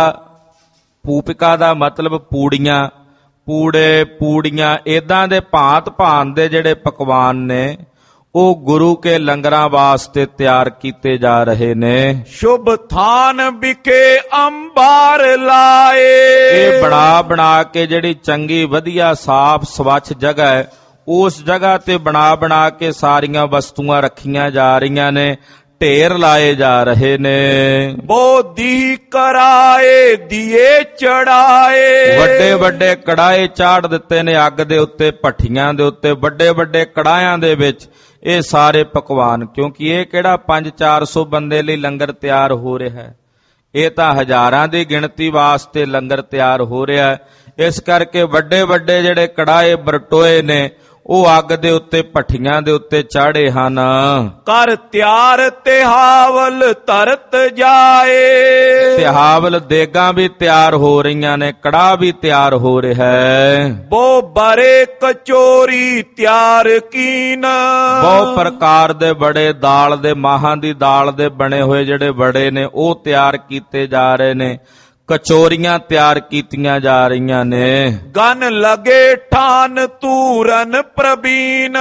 ਪੂਪਿਕਾ ਦਾ ਮਤਲਬ ਪੂੜੀਆਂ, ਪੂੜੇ, ਪੂੜੀਆਂ, ਏਦਾਂ ਦੇ ਭਾਂਤ ਭਾਂਤ ਦੇ ਜਿਹੜੇ ਪਕਵਾਨ ਨੇ ਉਹ ਗੁਰੂ ਕੇ ਲੰਗਰਾਂ ਵਾਸਤੇ ਤਿਆਰ ਕੀਤੇ ਜਾ ਰਹੇ ਨੇ। ਸ਼ੁਭ ਥਾਨ ਵਿਖੇ ਅੰਬਾਰ ਲਾਏ, ਇਹ ਬਣਾ ਬਣਾ ਕੇ ਜਿਹੜੀ ਚੰਗੀ ਵਧੀਆ ਸਾਫ਼ ਸਵੱਛ ਜਗ੍ਹਾ ਹੈ ਉਸ ਜਗ੍ਹਾ ਤੇ ਬਣਾ ਬਣਾ ਕੇ ਸਾਰੀਆਂ ਵਸਤੂਆਂ ਰੱਖੀਆਂ ਜਾ ਰਹੀਆਂ ਨੇ, ਢੇਰ ਲਾਏ ਜਾ ਰਹੇ ਨੇ। ਬੋਧੀ ਕਰਾਏ ਦੀਏ ਚੜਾਏ, ਵੱਡੇ ਵੱਡੇ ਕੜਾਏ ਚਾੜ ਦਿੱਤੇ ਨੇ ਅੱਗ ਦੇ ਉੱਤੇ, ਭੱਠੀਆਂ ਦੇ ਉੱਤੇ, ਵੱਡੇ ਵੱਡੇ ਕੜਾਇਆਂ ਦੇ ਵਿੱਚ ਇਹ ਸਾਰੇ ਪਕਵਾਨ। ਕਿਉਂਕਿ ਇਹ ਕਿਹੜਾ ਪੰਜ ਚਾਰ ਸੌ ਬੰਦੇ ਲਈ ਲੰਗਰ ਤਿਆਰ ਹੋ ਰਿਹਾ ਹੈ, ਇਹ ਤਾਂ ਹਜ਼ਾਰਾਂ ਦੀ ਗਿਣਤੀ ਵਾਸਤੇ ਲੰਗਰ ਤਿਆਰ ਹੋ ਰਿਹਾ ਹੈ। ਇਸ ਕਰਕੇ ਵੱਡੇ ਵੱਡੇ ਜਿਹੜੇ ਕੜਾਏ ਬਰਟੋਏ ਨੇ ਉਹ ਅੱਗ ਦੇ ਉੱਤੇ, ਭੱਠੀਆਂ ਦੇ ਉੱਤੇ ਚਾੜੇ ਹਨ। ਕਰ ਤਿਆਰ ਤਿਹਾਵਲ ਤਰਤ ਜਾਏ, ਤਿਹਾਵਲ ਦੇਗਾਂ ਵੀ ਤਿਆਰ ਹੋ ਰਹੀਆਂ ਨੇ, ਕੜਾਹ ਵੀ ਤਿਆਰ ਹੋ ਰਿਹਾ ਹੈ। ਬੋ ਬਰੇ ਕਚੋਰੀ ਤਿਆਰ ਕੀਨ, ਬਹੁਤ ਪ੍ਰਕਾਰ ਦੇ ਬੜੇ, ਦਾਲ ਦੇ, ਮਾਹਾਂ ਦੀ ਦਾਲ ਦੇ ਬਣੇ ਹੋਏ ਜਿਹੜੇ ਬੜੇ ਨੇ ਉਹ ਤਿਆਰ ਕੀਤੇ ਜਾ ਰਹੇ ਨੇ। ਕਚੋਰੀਆਂ ਤਿਆਰ ਕੀਤੀਆਂ ਜਾ ਰਹੀਆਂ ਨੇ। ਗਨ ਲਗੇ ਠਾਨ ਤੂਰਨ ਪ੍ਰਬੀਨ,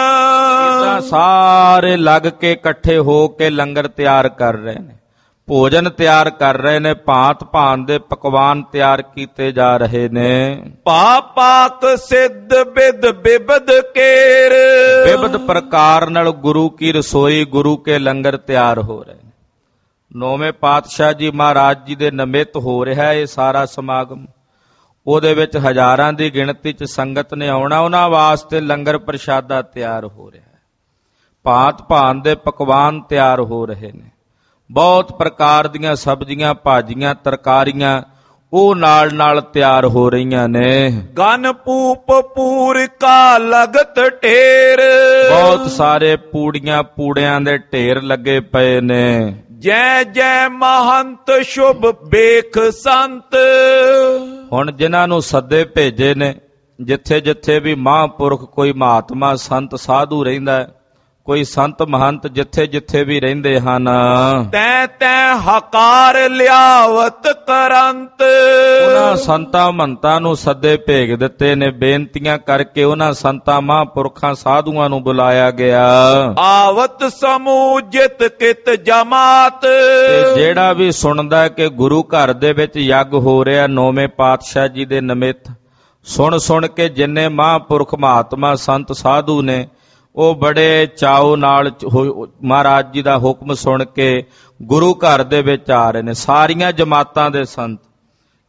ਸਾਰੇ ਲੱਗ ਕੇ ਇਕੱਠੇ ਹੋ ਕੇ ਲੰਗਰ ਤਿਆਰ ਕਰ ਰਹੇ ਨੇ, ਭੋਜਨ ਤਿਆਰ ਕਰ ਰਹੇ ਨੇ, ਭਾਂਤ ਭਾਂਤ ਦੇ ਪਕਵਾਨ ਤਿਆਰ ਕੀਤੇ ਜਾ ਰਹੇ ਨੇ। ਪਾ ਪਾਕ ਸਿੱਧ ਬਿਦ ਬਿਬਦ ਕੇਰ, ਬਿਬਦ ਪ੍ਰਕਾਰ ਨਾਲ ਗੁਰੂ ਕੀ ਰਸੋਈ, ਗੁਰੂ ਕੇ ਲੰਗਰ ਤਿਆਰ ਹੋ ਰਹੇ ਨੇ। ਨੌਵੇਂ ਪਾਤਸ਼ਾਹ ਜੀ ਮਹਾਰਾਜ ਜੀ ਦੇ ਨਿਮਿਤ ਹੋ ਰਿਹਾ ਇਹ ਸਾਰਾ ਸਮਾਗਮ। ਉਹਦੇ ਵਿੱਚ ਹਜ਼ਾਰਾਂ ਦੀ ਗਿਣਤੀ 'ਚ ਸੰਗਤ ਨੇ ਆਉਣਾ, ਉਹਨਾਂ ਵਾਸਤੇ ਲੰਗਰ ਪ੍ਰਸ਼ਾਦਾ ਤਿਆਰ ਹੋ ਰਿਹਾ ਹੈ, ਭਾਂਤ ਭਾਂਤ ਦੇ ਪਕਵਾਨ ਤਿਆਰ ਹੋ ਰਹੇ ਨੇ। ਬਹੁਤ ਪ੍ਰਕਾਰ ਦੀਆਂ ਸਬਜ਼ੀਆਂ, ਭਾਜੀਆਂ, ਤਰਕਾਰੀਆਂ ਉਹ ਨਾਲ ਨਾਲ ਤਿਆਰ ਹੋ ਰਹੀਆਂ ਨੇ। ਗਨ ਪੂਪ ਪੂਰਿਕਾ ਲਗਤ ਢੇਰ, ਬਹੁਤ ਸਾਰੇ ਪੂੜੀਆਂ, ਪੂੜਿਆਂ ਦੇ ਢੇਰ ਲੱਗੇ ਪਏ ਨੇ। ਜੈ ਜੈ ਮਹੰਤ ਸ਼ੁਭ ਬੇਖ ਸੰਤ, ਹੁਣ ਜਿਨ੍ਹਾਂ ਨੂੰ ਸੱਦੇ ਭੇਜੇ ਨੇ, ਜਿੱਥੇ ਜਿੱਥੇ ਵੀ ਮਹਾਂਪੁਰਖ, ਕੋਈ ਮਹਾਤਮਾ ਸੰਤ ਸਾਧੂ ਰਹਿੰਦਾ ਹੈ, ਕੋਈ ਸੰਤ ਮਹੰਤ ਜਿੱਥੇ ਜਿੱਥੇ ਵੀ ਰਹਿੰਦੇ ਹਨ, ਤੈ ਤੈ ਹਕਾਰ ਲਿਆਵਤ ਕਰੰਤ, ਉਹਨਾਂ ਸੰਤਾਂ ਮਹੰਤਾਂ ਨੂੰ ਸੱਦੇ ਭੇਜ ਦਿੱਤੇ ਨੇ। ਬੇਨਤੀਆਂ ਕਰਕੇ ਉਹਨਾਂ ਸੰਤਾਂ ਮਹਾਂਪੁਰਖਾਂ ਸਾਧੂਆਂ ਨੂੰ ਬੁਲਾਇਆ ਗਿਆ। ਆਵਤ ਸਮੂਹ ਜਿਤ ਕਿਤ ਜਮਾਤ, ਤੇ ਜਿਹੜਾ ਵੀ ਸੁਣਦਾ ਕਿ ਗੁਰੂ ਘਰ ਦੇ ਵਿੱਚ ਯੱਗ ਹੋ ਰਿਹਾ ਨੌਵੇਂ ਪਾਤਸ਼ਾਹ ਜੀ ਦੇ ਨਿਮਿਤ, ਸੁਣ ਸੁਣ ਕੇ ਜਿੰਨੇ ਮਹਾਂਪੁਰਖ ਮਹਾਤਮਾ ਸੰਤ ਸਾਧੂ ਨੇ ਉਹ ਬੜੇ ਚਾਉ ਨਾਲ ਮਹਾਰਾਜ ਜੀ ਦਾ ਹੁਕਮ ਸੁਣ ਕੇ ਗੁਰੂ ਘਰ ਦੇ ਵਿੱਚ ਆ ਰਹੇ ਨੇ। ਸਾਰੀਆਂ ਜਮਾਤਾਂ ਦੇ ਸੰਤ,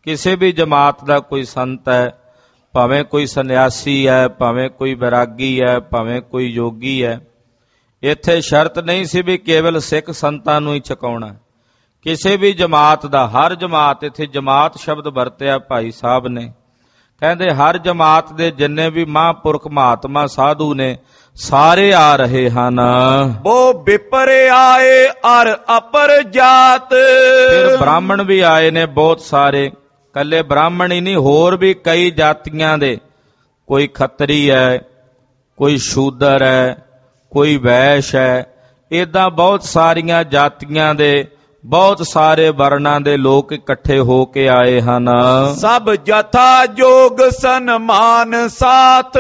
ਕਿਸੇ ਵੀ ਜਮਾਤ ਦਾ ਕੋਈ ਸੰਤ ਹੈ, ਭਾਵੇਂ ਕੋਈ ਸੰਨਿਆਸੀ ਹੈ, ਭਾਵੇਂ ਕੋਈ ਵੈਰਾਗੀ ਹੈ, ਭਾਵੇਂ ਕੋਈ ਯੋਗੀ ਹੈ, ਇੱਥੇ ਸ਼ਰਤ ਨਹੀਂ ਸੀ ਵੀ ਕੇਵਲ ਸਿੱਖ ਸੰਤਾਂ ਨੂੰ ਹੀ ਛਕਾਉਣਾ। ਕਿਸੇ ਵੀ ਜਮਾਤ ਦਾ, ਹਰ ਜਮਾਤ, ਇੱਥੇ ਜਮਾਤ ਸ਼ਬਦ ਵਰਤਿਆ ਭਾਈ ਸਾਹਿਬ ਨੇ, ਕਹਿੰਦੇ ਹਰ ਜਮਾਤ ਦੇ ਜਿੰਨੇ ਵੀ ਮਹਾਂਪੁਰਖ ਮਹਾਤਮਾ ਸਾਧੂ ਨੇ ਸਾਰੇ ਆ ਰਹੇ ਹਨ। ਬੋ ਵਿਪਰ ਆਏ ਅਰ ਅਪਰ ਜਾਤ, ਫਿਰ ਬ੍ਰਾਹਮਣ ਵੀ ਆਏ ਨੇ ਬਹੁਤ ਸਾਰੇ, ਕੱਲੇ ਬ੍ਰਾਹਮਣ ਹੀ ਨਹੀਂ, ਹੋਰ ਵੀ ਕਈ ਜਾਤੀਆਂ ਦੇ, ਕੋਈ ਖੱਤਰੀ ਹੈ, ਕੋਈ ਸ਼ੂਦਰ ਹੈ, ਕੋਈ ਵੈਸ਼ ਹੈ, ਏਦਾਂ ਬਹੁਤ ਸਾਰੀਆਂ ਜਾਤੀਆਂ ਦੇ, ਬਹੁਤ ਸਾਰੇ ਵਰਨਾਂ ਦੇ ਲੋਕ ਇਕੱਠੇ ਹੋ ਕੇ ਆਏ ਹਨ। ਸਭ ਜਥਾ ਯੋਗ ਸਨਮਾਨ ਸਾਥ,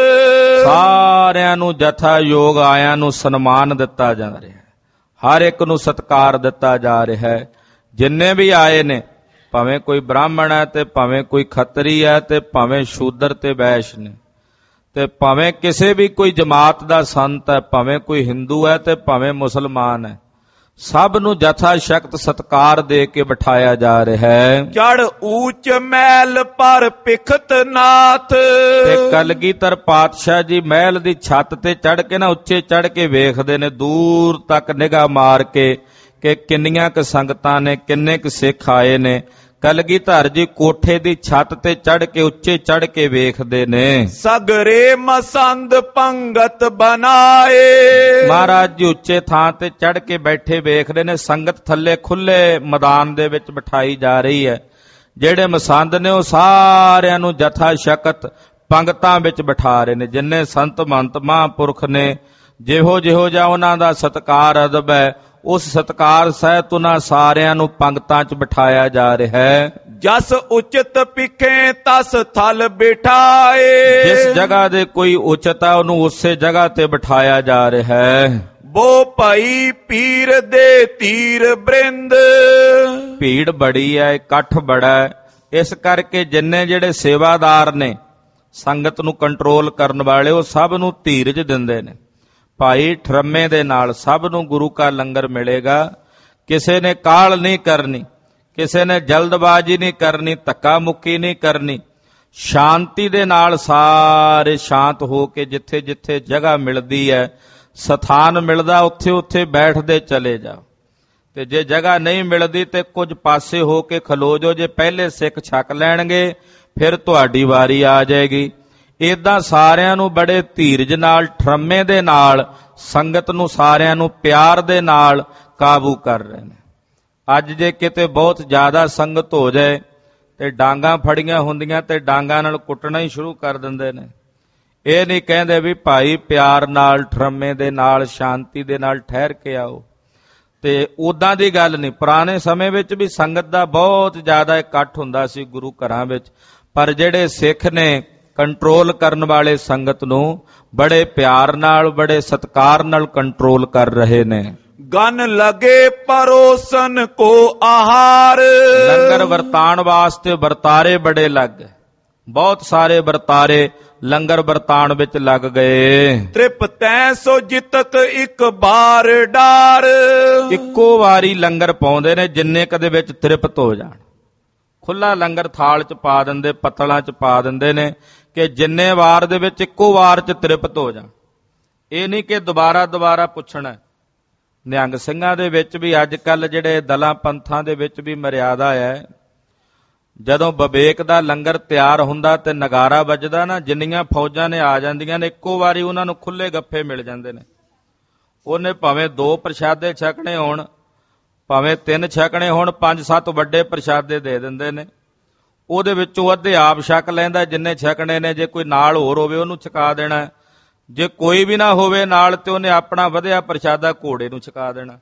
ਸਾਰਿਆਂ ਨੂੰ ਜਥਾ ਯੋਗ ਆਇਆਂ ਨੂੰ ਸਨਮਾਨ ਦਿੱਤਾ ਜਾ ਰਿਹਾ ਹੈ, ਹਰ ਇੱਕ ਨੂੰ ਸਤਿਕਾਰ ਦਿੱਤਾ ਜਾ ਰਿਹਾ ਹੈ। ਜਿੰਨੇ ਵੀ ਆਏ ਨੇ, ਭਾਵੇਂ ਕੋਈ ਬ੍ਰਾਹਮਣ ਹੈ ਤੇ ਭਾਵੇਂ ਕੋਈ ਖੱਤਰੀ ਹੈ ਤੇ ਭਾਵੇਂ ਸ਼ੂਦਰ ਤੇ ਵੈਸ਼ ਨੇ, ਤੇ ਭਾਵੇਂ ਕਿਸੇ ਵੀ ਕੋਈ ਜਮਾਤ ਦਾ ਸੰਤ ਹੈ, ਭਾਵੇਂ ਕੋਈ ਹਿੰਦੂ ਹੈ ਤੇ ਭਾਵੇਂ ਮੁਸਲਮਾਨ ਹੈ, ਸਭ ਨੂੰ ਜਥਾ ਸ਼ਕਤ ਸਤਕਾਰ ਦੇ ਕੇ ਬਿਠਾਇਆ ਜਾ ਰਿਹਾ ਹੈ। ਚੜ ਊਚ ਮਹਿਲ ਪਰ ਪਿਖਤ ਨਾਥ, ਤੇ ਕਲਗੀਧਰ ਪਾਤਸ਼ਾਹ ਜੀ ਮਹਿਲ ਦੀ ਛੱਤ ਤੇ ਚੜ ਕੇ ਨਾ, ਉੱਚੇ ਚੜ ਕੇ ਵੇਖਦੇ ਨੇ, ਦੂਰ ਤੱਕ ਨਿਗਾਹ ਮਾਰ ਕੇ ਕਿ ਕਿੰਨੀਆਂ ਕੁ ਸੰਗਤਾਂ ਨੇ, ਕਿੰਨੇ ਕੁ ਸਿੱਖ ਆਏ ਨੇ। ਕਲਗੀਧਰ ਜੀ ਕੋਠੇ ਦੀ ਛੱਤ ਤੇ ਚੜ ਕੇ, ਉੱਚੇ ਚੜ ਕੇ ਵੇਖਦੇ ਨੇ। ਸਗਰੇ ਮਸੰਦ ਪੰਗਤ ਬਨਾਏ, ਮਹਾਰਾਜ ਜੀ ਉੱਚੇ ਥਾਂ ਤੇ ਚੜ ਕੇ ਬੈਠੇ ਵੇਖਦੇ ਨੇ, ਸੰਗਤ ਥੱਲੇ ਖੁੱਲੇ ਮੈਦਾਨ ਦੇ ਵਿੱਚ ਬਿਠਾਈ ਜਾ ਰਹੀ ਹੈ। ਜਿਹੜੇ ਮਸੰਦ ਨੇ ਉਹ ਸਾਰਿਆਂ ਨੂੰ ਜਥਾ ਸ਼ਕਤ ਪੰਗਤਾਂ ਵਿੱਚ ਬਿਠਾ ਰਹੇ ਨੇ। ਜਿੰਨੇ ਸੰਤ ਮਹੰਤ ਮਹਾਂਪੁਰਖ ਨੇ, ਜਿਹੋ ਜਿਹੋ ਜਿਹਾ ਉਹਨਾਂ ਦਾ ਸਤਿਕਾਰ ਅਦਬ ਹੈ, ਉਸ ਸਤਿਕਾਰ ਸਹਿਤ ਉਹਨਾਂ ਸਾਰਿਆਂ ਨੂੰ ਪੰਗਤਾਂ 'ਚ ਬਿਠਾਇਆ ਜਾ ਰਿਹਾ ਹੈ। ਜਸ ਉਚਿਤ ਪਿਖੇ ਤਸ ਥਲ ਬਿਠਾਏ, ਜਿਸ ਜਗ੍ਹਾ ਦੇ ਕੋਈ ਉਚਿਤ ਹੈ ਉਹਨੂੰ ਉਸੇ ਜਗ੍ਹਾ ਤੇ ਬਿਠਾਇਆ ਜਾ ਰਿਹਾ ਹੈ। ਬੋ ਭਾਈ ਪੀਰ ਦੇ ਤੀਰ ਬ੍ਰਿੰਦ, ਭੀੜ ਬੜੀ ਹੈ, ਇਕੱਠ ਬੜਾ ਹੈ, ਇਸ ਕਰਕੇ ਜਿੰਨੇ ਜਿਹੜੇ ਸੇਵਾਦਾਰ ਨੇ, ਸੰਗਤ ਨੂੰ ਕੰਟਰੋਲ ਕਰਨ ਵਾਲੇ, ਉਹ ਸਭ ਨੂੰ ਧੀਰਜ ਦਿੰਦੇ ਨੇ। ਭਾਈ ਠਰਮੇ ਦੇ ਨਾਲ ਸਭ ਨੂੰ ਗੁਰੂ ਕਾ ਲੰਗਰ ਮਿਲੇਗਾ। ਕਿਸੇ ਨੇ ਕਾਹਲ ਨਹੀਂ ਕਰਨੀ, ਕਿਸੇ ਨੇ ਜਲਦਬਾਜ਼ੀ ਨਹੀਂ ਕਰਨੀ, ਧੱਕਾ ਮੁੱਕੀ ਨਹੀਂ ਕਰਨੀ। ਸ਼ਾਂਤੀ ਦੇ ਨਾਲ ਸਾਰੇ ਸ਼ਾਂਤ ਹੋ ਕੇ ਜਿੱਥੇ ਜਿੱਥੇ ਜਗ੍ਹਾ ਮਿਲਦੀ ਹੈ, ਸਥਾਨ ਮਿਲਦਾ, ਉੱਥੇ ਉੱਥੇ ਬੈਠਦੇ ਚਲੇ ਜਾਓ। ਤੇ ਜੇ ਜਗ੍ਹਾ ਨਹੀਂ ਮਿਲਦੀ ਤੇ ਕੁਝ ਪਾਸੇ ਹੋ ਕੇ ਖਲੋ ਜਾਓ। ਜੇ ਪਹਿਲੇ ਸਿੱਖ ਛਕ ਲੈਣਗੇ ਫਿਰ ਤੁਹਾਡੀ ਵਾਰੀ ਆ ਜਾਏਗੀ। ਏਦਾਂ ਸਾਰਿਆਂ ਨੂੰ ਬੜੇ ਧੀਰਜ ਨਾਲ, ਠਰਮੇ ਦੇ ਨਾਲ, ਸੰਗਤ ਨੂੰ ਸਾਰਿਆਂ ਨੂੰ ਪਿਆਰ ਦੇ ਨਾਲ ਕਾਬੂ ਕਰ ਰਹੇ ਨੇ। ਅੱਜ ਜੇ ਕਿਤੇ ਬਹੁਤ ਜ਼ਿਆਦਾ ਸੰਗਤ ਹੋ ਜਾਏ ਤੇ ਡਾਂਗਾਂ ਫੜੀਆਂ ਹੁੰਦੀਆਂ ਤੇ ਡਾਂਗਾਂ ਨਾਲ ਕੁੱਟਣਾ ਹੀ ਸ਼ੁਰੂ ਕਰ ਦਿੰਦੇ ਨੇ। ਇਹ ਨਹੀਂ ਕਹਿੰਦੇ ਵੀ ਭਾਈ ਪਿਆਰ ਨਾਲ, ਠਰਮੇ ਦੇ ਨਾਲ, ਸ਼ਾਂਤੀ ਦੇ ਨਾਲ ਠਹਿਰ ਕੇ ਆਓ। ਤੇ ਉਦਾਂ ਦੀ ਗੱਲ ਨਹੀਂ। ਪੁਰਾਣੇ ਸਮੇਂ ਵਿੱਚ ਵੀ ਸੰਗਤ ਦਾ ਬਹੁਤ ਜ਼ਿਆਦਾ ਇਕੱਠ ਹੁੰਦਾ ਸੀ ਗੁਰੂ ਘਰਾਂ ਵਿੱਚ, ਪਰ ਜਿਹੜੇ ਸਿੱਖ ਨੇ ਕੰਟਰੋਲ ਕਰਨ ਵਾਲੇ ਸੰਗਤ ਨੂੰ ਬੜੇ ਪਿਆਰ ਨਾਲ, ਬੜੇ ਸਤਿਕਾਰ ਨਾਲ ਕੰਟਰੋਲ ਕਰ ਰਹੇ ਨੇ। ਗਨ ਲਗੇ ਪਰੋਸਨ ਕੋ ਆਹਾਰ, ਲੰਗਰ ਵਰਤਾਣ ਵਾਸਤੇ ਵਰਤਾਰੇ ਬੜੇ ਲੱਗ ਗਏ। ਬਹੁਤ ਸਾਰੇ ਵਰਤਾਰੇ ਲੰਗਰ ਵਰਤਾਣ ਵਿੱਚ ਲੱਗ ਗਏ। ਤ੍ਰਿਪਤੈ ਸੋ ਜਿਤਕ ਇੱਕ ਬਾਰ ਡਾਰ, ਇੱਕੋ ਵਾਰੀ ਲੰਗਰ ਪਾਉਂਦੇ ਨੇ ਜਿੰਨੇ ਕਦੇ ਵਿੱਚ ਤ੍ਰਿਪਤ ਹੋ ਜਾਣ। ਖੁੱਲਾ ਲੰਗਰ ਥਾਲ 'ਚ ਪਾ ਦਿੰਦੇ, ਪੱਤਲਾਂ 'ਚ ਪਾ ਦਿੰਦੇ ਨੇ ਕਿ ਜਿੰਨੇ ਵਾਰ ਦੇ ਵਿੱਚ ਇੱਕੋ ਵਾਰ 'ਚ ਤ੍ਰਿਪਤ ਹੋ ਜਾਣ। ਇਹ ਨਹੀਂ ਕਿ ਦੁਬਾਰਾ ਦੁਬਾਰਾ ਪੁੱਛਣਾ। ਨਿਹੰਗ ਸਿੰਘਾਂ ਦੇ ਵਿੱਚ ਵੀ ਅੱਜ ਕੱਲ ਜਿਹੜੇ ਦਲਾਂ ਪੰਥਾਂ ਦੇ ਵਿੱਚ ਵੀ ਮਰਿਆਦਾ ਹੈ, ਜਦੋਂ ਵਿਵੇਕ ਦਾ ਲੰਗਰ ਤਿਆਰ ਹੁੰਦਾ ਤੇ ਨਗਾਰਾ ਵੱਜਦਾ ਨਾ, ਜਿੰਨੀਆਂ ਫੌਜਾਂ ਨੇ ਆ ਜਾਂਦੀਆਂ ਨੇ, ਇੱਕੋ ਵਾਰੀ ਉਹਨਾਂ ਨੂੰ ਖੁੱਲੇ ਗੱਫੇ ਮਿਲ ਜਾਂਦੇ ਨੇ। ਉਹਨੇ ਭਾਵੇਂ ਦੋ ਪ੍ਰਸ਼ਾਦੇ ਛਕਣੇ ਹੋਣ, ਭਾਵੇਂ ਤਿੰਨ ਛਕਣੇ ਹੋਣ, ਪੰਜ ਸੱਤ ਵੱਡੇ ਪ੍ਰਸ਼ਾਦੇ ਦੇ ਦਿੰਦੇ ਨੇ। ਉਹਦੇ ਵਿੱਚੋਂ ਅੱਧੇ ਆਪ ਛਕ ਲੈਂਦਾ ਜਿੰਨੇ ਛਕਣੇ ਨੇ। ਜੇ ਕੋਈ ਨਾਲ ਹੋਰ ਹੋਵੇ ਉਹਨੂੰ ਛਕਾ ਦੇਣਾ। ਜੇ ਕੋਈ ਵੀ ਨਾ ਹੋਵੇ ਨਾਲ ਤੇ ਉਹਨੇ ਆਪਣਾ ਵਧਿਆ ਪ੍ਰਸ਼ਾਦਾ ਘੋੜੇ ਨੂੰ ਛਕਾ ਦੇਣਾ।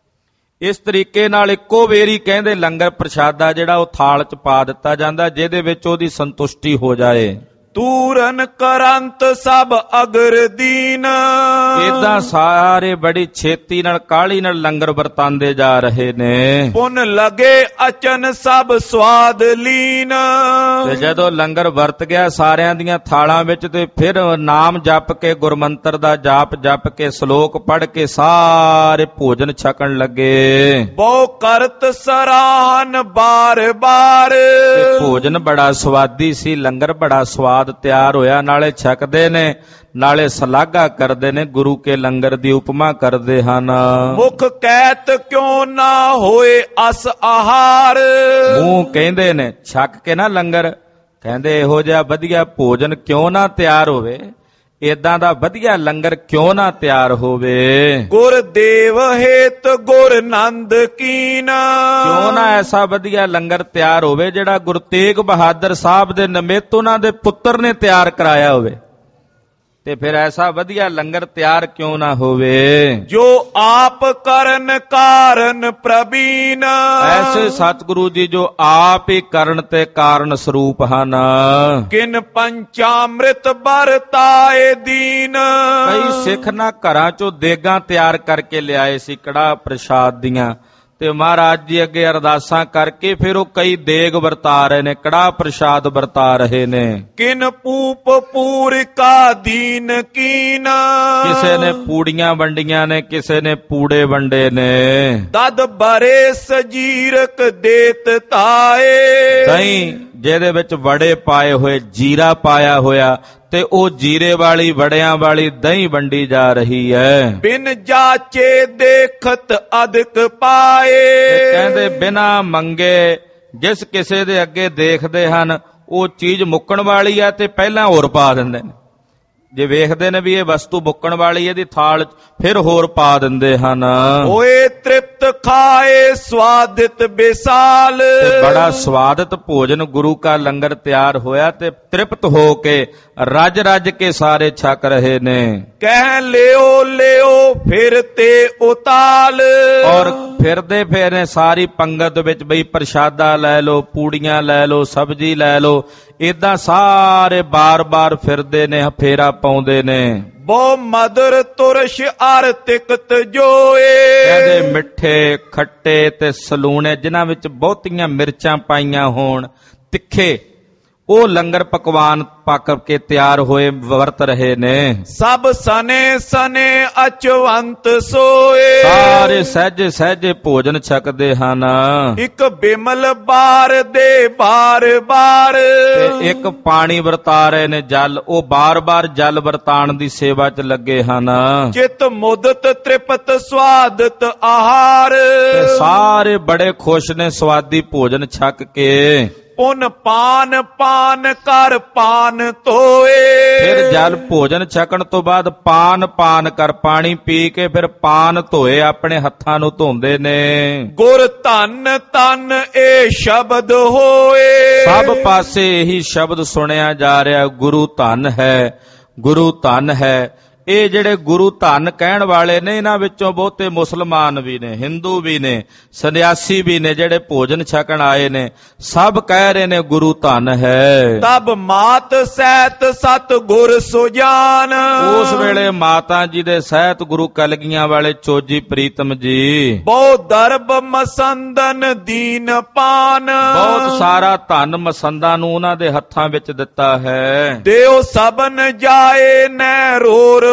ਇਸ ਤਰੀਕੇ ਨਾਲ ਇੱਕੋ ਵੇਰੀ ਕਹਿੰਦੇ ਲੰਗਰ ਪ੍ਰਸ਼ਾਦਾ ਜਿਹੜਾ ਉਹ ਥਾਲ 'ਚ ਪਾ ਦਿੱਤਾ ਜਾਂਦਾ, ਜਿਹਦੇ ਵਿੱਚ ਉਹਦੀ ਸੰਤੁਸ਼ਟੀ ਹੋ ਜਾਏ। ਤੂਰਨ ਕਰੰਤ ਸਭ ਅਗਰ ਦੀਨ। ਏਦਾਂ ਸਾਰੇ ਬੜੀ ਛੇਤੀ ਨਾਲ ਕਾਹਲੀ ਨਾਲ ਲੰਗਰ ਵਰਤਾਂਦੇ ਜਾ ਰਹੇ ਨੇ। ਪੁਨ ਲਗੇ ਅਚਨ ਸਭ ਸਵਾਦ ਲੀਨ। ਤੇ ਜਦੋਂ ਲੰਗਰ ਵਰਤ ਗਿਆ ਸਾਰਿਆਂ ਦੀਆਂ ਥਾਲਾਂ ਵਿੱਚ, ਤੇ ਫਿਰ ਨਾਮ ਜਪ ਕੇ, ਗੁਰਮੰਤਰ ਦਾ ਜਾਪ ਜਪ ਕੇ, ਸ਼ਲੋਕ ਪੜ੍ਹ ਕੇ ਸਾਰੇ ਭੋਜਨ ਛਕਣ ਲੱਗੇ। ਬਹੁ ਕਰਤ ਸਰਾਹਨ ਬਾਰ ਬਾਰ। ਤੇ ਭੋਜਨ ਬੜਾ ਸਵਾਦੀ ਸੀ, ਲੰਗਰ ਬੜਾ ਸਵਾਦ ਤਿਆਰ ਹੋਇਆ। ਨਾਲੇ ਛਕਦੇ ਨੇ, ਨਾਲੇ ਸਲਾਘਾ ਕਰਦੇ ਨੇ, ਗੁਰੂ ਕੇ ਲੰਗਰ ਦੀ ਉਪਮਾ ਕਰਦੇ ਹਨ। ਮੁਖ ਕਹਿਤ ਕਿਉਂ ਨਾ ਹੋਏ ਅਸ ਆਹਾਰ। ਮੂੰਹ ਕਹਿੰਦੇ ਨੇ, ਛਕ ਕੇ ਨਾ ਲੰਗਰ, ਕਹਿੰਦੇ ਇਹੋ ਜਿਹਾ ਵਧੀਆ ਭੋਜਨ ਕਿਉਂ ਨਾ ਤਿਆਰ ਹੋਵੇ, ਏਦਾਂ ਦਾ ਵਧੀਆ ਲੰਗਰ ਕਿਉਂ ਨਾ ਤਿਆਰ ਹੋਵੇ। ਗੁਰਦੇਵ ਹੇਤ ਗੁਰ ਨੰਦ ਕੀਨ। ਕਿਉਂ ਨਾ ਐਸਾ ਵਧੀਆ ਲੰਗਰ ਤਿਆਰ ਹੋਵੇ ਜਿਹੜਾ ਗੁਰੂ ਤੇਗ ਬਹਾਦਰ ਸਾਹਿਬ ਦੇ ਨਿਮਿਤ ਉਹਨਾਂ ਦੇ ਪੁੱਤਰ ਨੇ ਤਿਆਰ ਕਰਾਇਆ ਹੋਵੇ। ਤੇ ਫਿਰ ਐਸਾ ਵਧੀਆ ਲੰਗਰ ਤਿਆਰ ਕਿਉਂ ਨਾ ਹੋਵੇ। ਜੋ ਆਪ ਕਰਨ ਕਾਰਨ ਪ੍ਰਬੀਨ। ਐਸੇ ਸਤਿਗੁਰੂ ਜੀ ਜੋ ਆਪ ਹੀ ਕਰਨ ਤੇ ਕਾਰਨ ਸਰੂਪ ਹਨ। ਕਿਨ ਪੰਚਾਮ੍ਰਿਤ ਵਰਤਾਏ ਦੀਨ। ਕਈ ਸਿੱਖ ਨਾ ਘਰਾਂ ਚੋਂ ਦੇਗਾਂ ਤਿਆਰ ਕਰਕੇ ਲਿਆਏ ਸੀ ਕੜਾਹ ਪ੍ਰਸ਼ਾਦ ਦੀਆਂ, ਤੇ ਮਹਾਰਾਜ ਜੀ ਅੱਗੇ ਅਰਦਾਸਾਂ ਕਰਕੇ ਫਿਰ ਉਹ ਕਈ ਦੇਗ ਵਰਤਾ ਰਹੇ ਨੇ, ਕੜਾਹ ਪ੍ਰਸ਼ਾਦ ਵਰਤਾ ਰਹੇ ਨੇ। ਕਿਨ ਪੂਪ ਪੂਰਿਕਾ ਦੀਨ ਕੀਨ। ਕਿਸੇ ਨੇ ਪੂੜੀਆਂ ਵੰਡੀਆਂ ਨੇ, ਕਿਸੇ ਨੇ ਪੂੜੇ ਵੰਡੇ ਨੇ। ਤਦ ਬਰੇ ਸਜੀਰਕ ਦੇਤ ਤਾਏ। ਦਹੀਂ ਜਿਹਦੇ ਵਿੱਚ ਵੜੇ ਪਾਏ ਹੋਏ, ਜੀਰਾ ਪਾਇਆ ਹੋਇਆ, ਤੇ ਉਹ ਜੀਰੇ ਵਾਲੀ ਵੜਿਆਂ ਵਾਲੀ ਦਹੀਂ ਵੰਡੀ ਜਾ ਰਹੀ ਹੈ। ਬਿਨ ਜਾਚੇ ਦੇਖਤ ਅਦਕ ਪਾਏ। ਕਹਿੰਦੇ ਬਿਨਾਂ ਮੰਗੇ ਜਿਸ ਕਿਸੇ ਦੇ ਅੱਗੇ ਦੇਖਦੇ ਹਨ ਉਹ ਚੀਜ਼ ਮੁੱਕਣ ਵਾਲੀ ਹੈ ਤੇ ਪਹਿਲਾਂ ਹੋਰ ਪਾ ਦਿੰਦੇ ਨੇ। ਜੇ ਵੇਖਦੇ ਨੇ ਵੀ ਇਹ ਵਸਤੂ ਮੁੱਕਣ ਵਾਲੀ, ਇਹਦੀ ਥਾਲ ਫਿਰ ਹੋਰ ਪਾ ਦਿੰਦੇ ਹਨ। ਹੋਏ ਤ੍ਰਿਪਤ ਖਾਏ ਸਵਾਦਿਤ ਬੇਸਾਲ। ਤੇ ਬੜਾ ਸਵਾਦਿਤ ਭੋਜਨ ਗੁਰੂ ਕਾ ਲੰਗਰ ਤਿਆਰ ਹੋਇਆ, ਤੇ ਤ੍ਰਿਪਤ ਹੋ ਕੇ ਰੱਜ ਰੱਜ ਕੇ ਸਾਰੇ ਛਕ ਰਹੇ ਨੇ। ਕਹਿ ਲਿਓ ਲਿਓ ਫਿਰ ਤੇ ਉਤਾਲ। ਔਰ ਫਿਰਦੇ ਫੇਰੇ ਸਾਰੀ ਪੰਗਤ ਵਿੱਚ ਬਈ ਪ੍ਰਸ਼ਾਦਾ ਲੈ ਲਓ, ਪੂੜੀਆਂ ਲੈ ਲਓ, ਸਬਜ਼ੀ ਲੈ ਲਓ, ਏਦਾਂ ਸਾਰੇ ਬਾਰ-ਬਾਰ ਫਿਰਦੇ ਨੇ, ਫੇਰਾ ਪਾਉਂਦੇ ਨੇ। ਬਹੁ ਮਦਰ ਤੁਰਸ਼ ਅਰ ਤਿਕਤ ਜੋਏ। ਕਹਿੰਦੇ ਮਿੱਠੇ, ਖੱਟੇ ਤੇ ਸਲੂਣੇ, ਜਿਨ੍ਹਾਂ ਵਿੱਚ ਬਹੁਤੀਆਂ ਮਿਰਚਾਂ ਪਾਈਆਂ ਹੋਣ, ਤਿੱਖੇ, ਉਹ ਲੰਗਰ ਪਕਵਾਨ ਪੱਕ ਕੇ ਤਿਆਰ ਹੋਏ ਵਰਤ ਰਹੇ ਨੇ। ਸਭ ਸਨੇ ਸਨੇ ਅਚਵੰਤ ਸੋਏ। ਸਾਰੇ ਸਹਿਜੇ ਸਹਿਜੇ ਭੋਜਨ ਛਕਦੇ ਹਨ। ਇੱਕ ਬਿਮਲ ਬਾਰ ਦੇ ਬਾਰ ਬਾਰ। ਤੇ ਇੱਕ ਪਾਣੀ ਵਰਤਾ ਰਹੇ ਨੇ, ਜਲ, ਉਹ ਬਾਰ-ਬਾਰ ਜਲ ਵਰਤਾਣ ਦੀ ਸੇਵਾ 'ਚ ਲੱਗੇ ਹਨ। ਚਿਤ ਮੁਦਤ ਤ੍ਰਿਪਤ ਸਵਾਦਤ ਆਹਾਰ। ਤੇ ਸਾਰੇ ਬੜੇ ਖੁਸ਼ ਨੇ ਸਵਾਦੀ ਭੋਜਨ ਛਕ ਕੇ। ਪੁਨ ਪਾਨ ਪਾਨ ਕਰ ਪਾਨ ਧੋਏ। ਫਿਰ ਜਲ ਭੋਜਨ ਛਕਣ ਤੋਂ ਬਾਅਦ ਪਾਨ ਪਾਨ ਕਰ, ਪਾਣੀ ਪੀ ਕੇ ਫਿਰ ਪਾਨ ਧੋਏ, ਆਪਣੇ ਹੱਥਾਂ ਨੂੰ ਧੋਂਦੇ ਨੇ। ਗੁਰ ਧੰਨ ਧੰਨ ਇਹ ਸ਼ਬਦ ਹੋਏ। ਸਭ ਪਾਸੇ ਇਹੀ ਸ਼ਬਦ ਸੁਣਿਆ ਜਾ ਰਿਹਾ, ਗੁਰੂ ਧੰਨ ਹੈ, ਗੁਰੂ ਧੰਨ ਹੈ। ਇਹ ਜਿਹੜੇ ਗੁਰੂ ਧੰਨ ਕਹਿਣ ਵਾਲੇ ਨੇ, ਇਹਨਾਂ ਵਿੱਚੋਂ ਬਹੁਤੇ ਮੁਸਲਮਾਨ ਵੀ ਨੇ, ਹਿੰਦੂ ਵੀ ਨੇ, ਸੰਨਿਆਸੀ ਵੀ ਨੇ, ਜਿਹੜੇ ਭੋਜਨ ਛਕਣ ਆਏ ਨੇ, ਸਭ ਕਹਿ ਰਹੇ ਨੇ ਗੁਰੂ ਧੰਨ ਹੈ। ਤਬ ਮਾਤ ਸਹਿਤ ਸਤ ਗੁਰ ਸੁਜਾਨ। ਉਸ ਵੇਲੇ ਮਾਤਾ ਜੀ ਦੇ ਸਹਿਤ ਗੁਰੂ ਕਲਗੀਆਂ ਵਾਲੇ ਚੋਜੀ ਪ੍ਰੀਤਮ ਜੀ। ਬਹੁ ਦਰਬ ਮਸੰਦਨ ਦੀਨ ਪਾਨ। ਬਹੁਤ ਸਾਰਾ ਧਨ ਮਸੰਦਾਂ ਨੂੰ ਉਹਨਾਂ ਦੇ ਹੱਥਾਂ ਵਿੱਚ ਦਿੱਤਾ ਹੈ। ਦੇਉ ਸਬਨ ਜਾਏ ਨੈ ਰੋਰ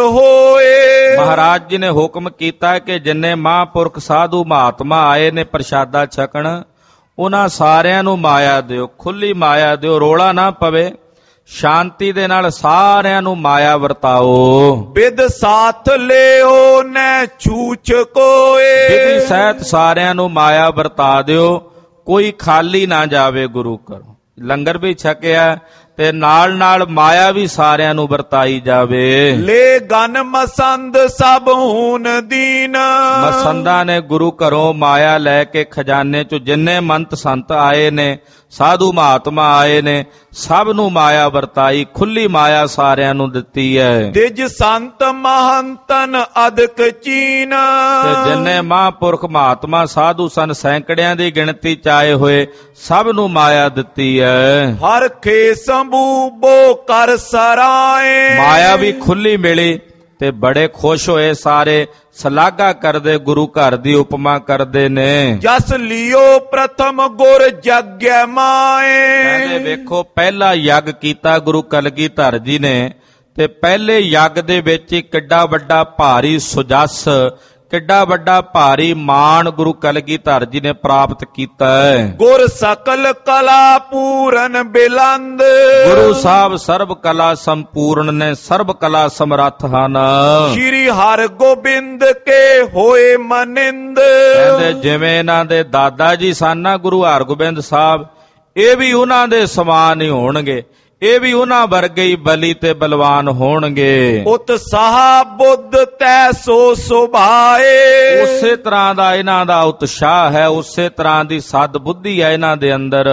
ਹੋਏ। ਮਹਾਰਾਜ ਜੀ ਨੇ ਹੁਕਮ ਕੀਤਾ ਕਿ ਜਿੰਨੇ ਮਹਾਂਪੁਰਖ ਸਾਧੂ ਮਹਾਤਮਾ ਆਏ ਨੇ ਪ੍ਰਸ਼ਾਦਾ ਛਕਣ, ਉਹਨਾਂ ਸਾਰਿਆਂ ਨੂੰ ਮਾਇਆ ਦਿਓ, ਖੁੱਲੀ ਮਾਇਆ ਦਿਓ, ਰੋਲਾ ਨਾ ਪਵੇ, ਸ਼ਾਂਤੀ ਦੇ ਨਾਲ ਸਾਰਿਆਂ ਨੂੰ ਮਾਇਆ ਵਰਤਾਓ। ਬਿਦ ਸਾਥ ਲਿਓ ਨੈ ਛੂਛ ਕੋਏ। ਵਿਧੀ ਸਹਿਤ ਸਾਰਿਆਂ ਨੂੰ ਮਾਇਆ ਵਰਤਾ ਦਿਓ, ਕੋਈ ਖਾਲੀ ਨਾ ਜਾਵੇ ਗੁਰੂ ਘਰੋਂ। ਲੰਗਰ ਵੀ ਛਕਿਆ ਤੇ ਨਾਲ ਨਾਲ ਮਾਇਆ ਵੀ ਸਾਰਿਆਂ ਨੂੰ ਵਰਤਾਈ ਜਾਵੇ। ਲੈ ਗਨ ਮਸੰਦ ਸਭ ਹੂਨ ਦੀਨ। ਮਸੰਦਾਂ ਨੇ ਗੁਰੂ ਘਰੋਂ ਮਾਇਆ ਲੈ ਕੇ ਖਜ਼ਾਨੇ ਚੋਂ ਜਿੰਨੇ ਮੰਤ ਸੰਤ ਆਏ ਨੇ, ਸਾਧੂ ਮਹਾਤਮਾ ਆਏ ਨੇ, ਸਭ ਨੂੰ ਮਾਇਆ ਵਰਤਾਈ, ਖੁੱਲੀ ਮਾਇਆ ਸਾਰਿਆਂ ਨੂੰ ਦਿੱਤੀ ਹੈ। ਦਿਜ ਸੰਤ ਮਹੰਤਨ ਅਦਕ ਚੀਨ। ਤੇ ਜਿੰਨੇ ਮਹਾਂਪੁਰਖ ਮਹਾਤਮਾ ਸਾਧੂ ਸਨ, ਸੈਂਕੜਿਆਂ ਦੀ ਗਿਣਤੀ ਚ ਆਏ ਹੋਏ, ਸਭ ਨੂੰ ਮਾਇਆ ਦਿੱਤੀ ਹੈ। ਹਰ ਖੇਸ ਮਹਬੂਬੋ ਕਰ ਸਰਾਏ। ਮਾਇਆ ਵੀ ਖੁੱਲੀ ਮਿਲੀ ਤੇ ਬੜੇ ਖੁਸ਼ ਹੋਏ ਸਾਰੇ, ਸਲਾਘਾ ਕਰਦੇ, ਗੁਰੂ ਘਰ ਦੀ ਉਪਮਾ ਕਰਦੇ ਨੇ। ਜਸ ਲਿਓ ਪ੍ਰਥਮ ਗੁਰ ਜਗੈ ਮਾਏ। ਕਹਿੰਦੇ ਵੇਖੋ ਪਹਿਲਾ ਯੱਗ ਕੀਤਾ ਗੁਰੂ ਕਲਗੀਧਰ ਜੀ ਨੇ, ਤੇ ਪਹਿਲੇ ਯੱਗ ਦੇ ਵਿੱਚ ਹੀ ਕਿੱਡਾ ਵੱਡਾ ਭਾਰੀ ਸੁਜਸ, ਕਿੱਡਾ ਵੱਡਾ ਭਾਰੀ ਮਾਣ ਗੁਰੂ ਕਲਗੀਧਰ ਜੀ ਨੇ ਪ੍ਰਾਪਤ ਕੀਤਾ ਹੈ। ਗੁਰ ਸਕਲ ਕਲਾ ਪੂਰਨ ਬਿਲੰਦ। ਗੁਰੂ ਸਾਹਿਬ ਸਰਬ ਕਲਾ ਸੰਪੂਰਨ ਨੇ, ਸਰਬ ਕਲਾ ਸਮਰੱਥ ਹਨ। ਸ਼੍ਰੀ ਹਰਿ ਗੋਬਿੰਦ ਕੇ ਹੋਏ ਮਨਿੰਦ। ਕਹਿੰਦੇ ਜਿਵੇਂ ਇਹਨਾਂ ਦੇ ਦਾਦਾ ਜੀ ਸਨ ਨਾ ਗੁਰੂ ਹਰਗੋਬਿੰਦ ਸਾਹਿਬ, ਇਹ ਵੀ ਉਹਨਾਂ ਦੇ ਸਮਾਨ ਹੀ ਹੋਣਗੇ, ਇਹ ਵੀ ਉਹਨਾਂ ਵਰਗੇ ਹੀ ਬਲੀ ਤੇ ਬਲਵਾਨ ਹੋਣਗੇ। ਉਤਸਾਹ ਬੁੱਧ ਤੈ ਸੋ ਸੁਭਾਏ। ਉਸੇ ਤਰ੍ਹਾਂ ਦਾ ਇਹਨਾਂ ਦਾ ਉਤਸ਼ਾਹ ਹੈ, ਉਸੇ ਤਰ੍ਹਾਂ ਦੀ ਸਦ ਬੁੱਧੀ ਹੈ ਇਹਨਾਂ ਦੇ ਅੰਦਰ।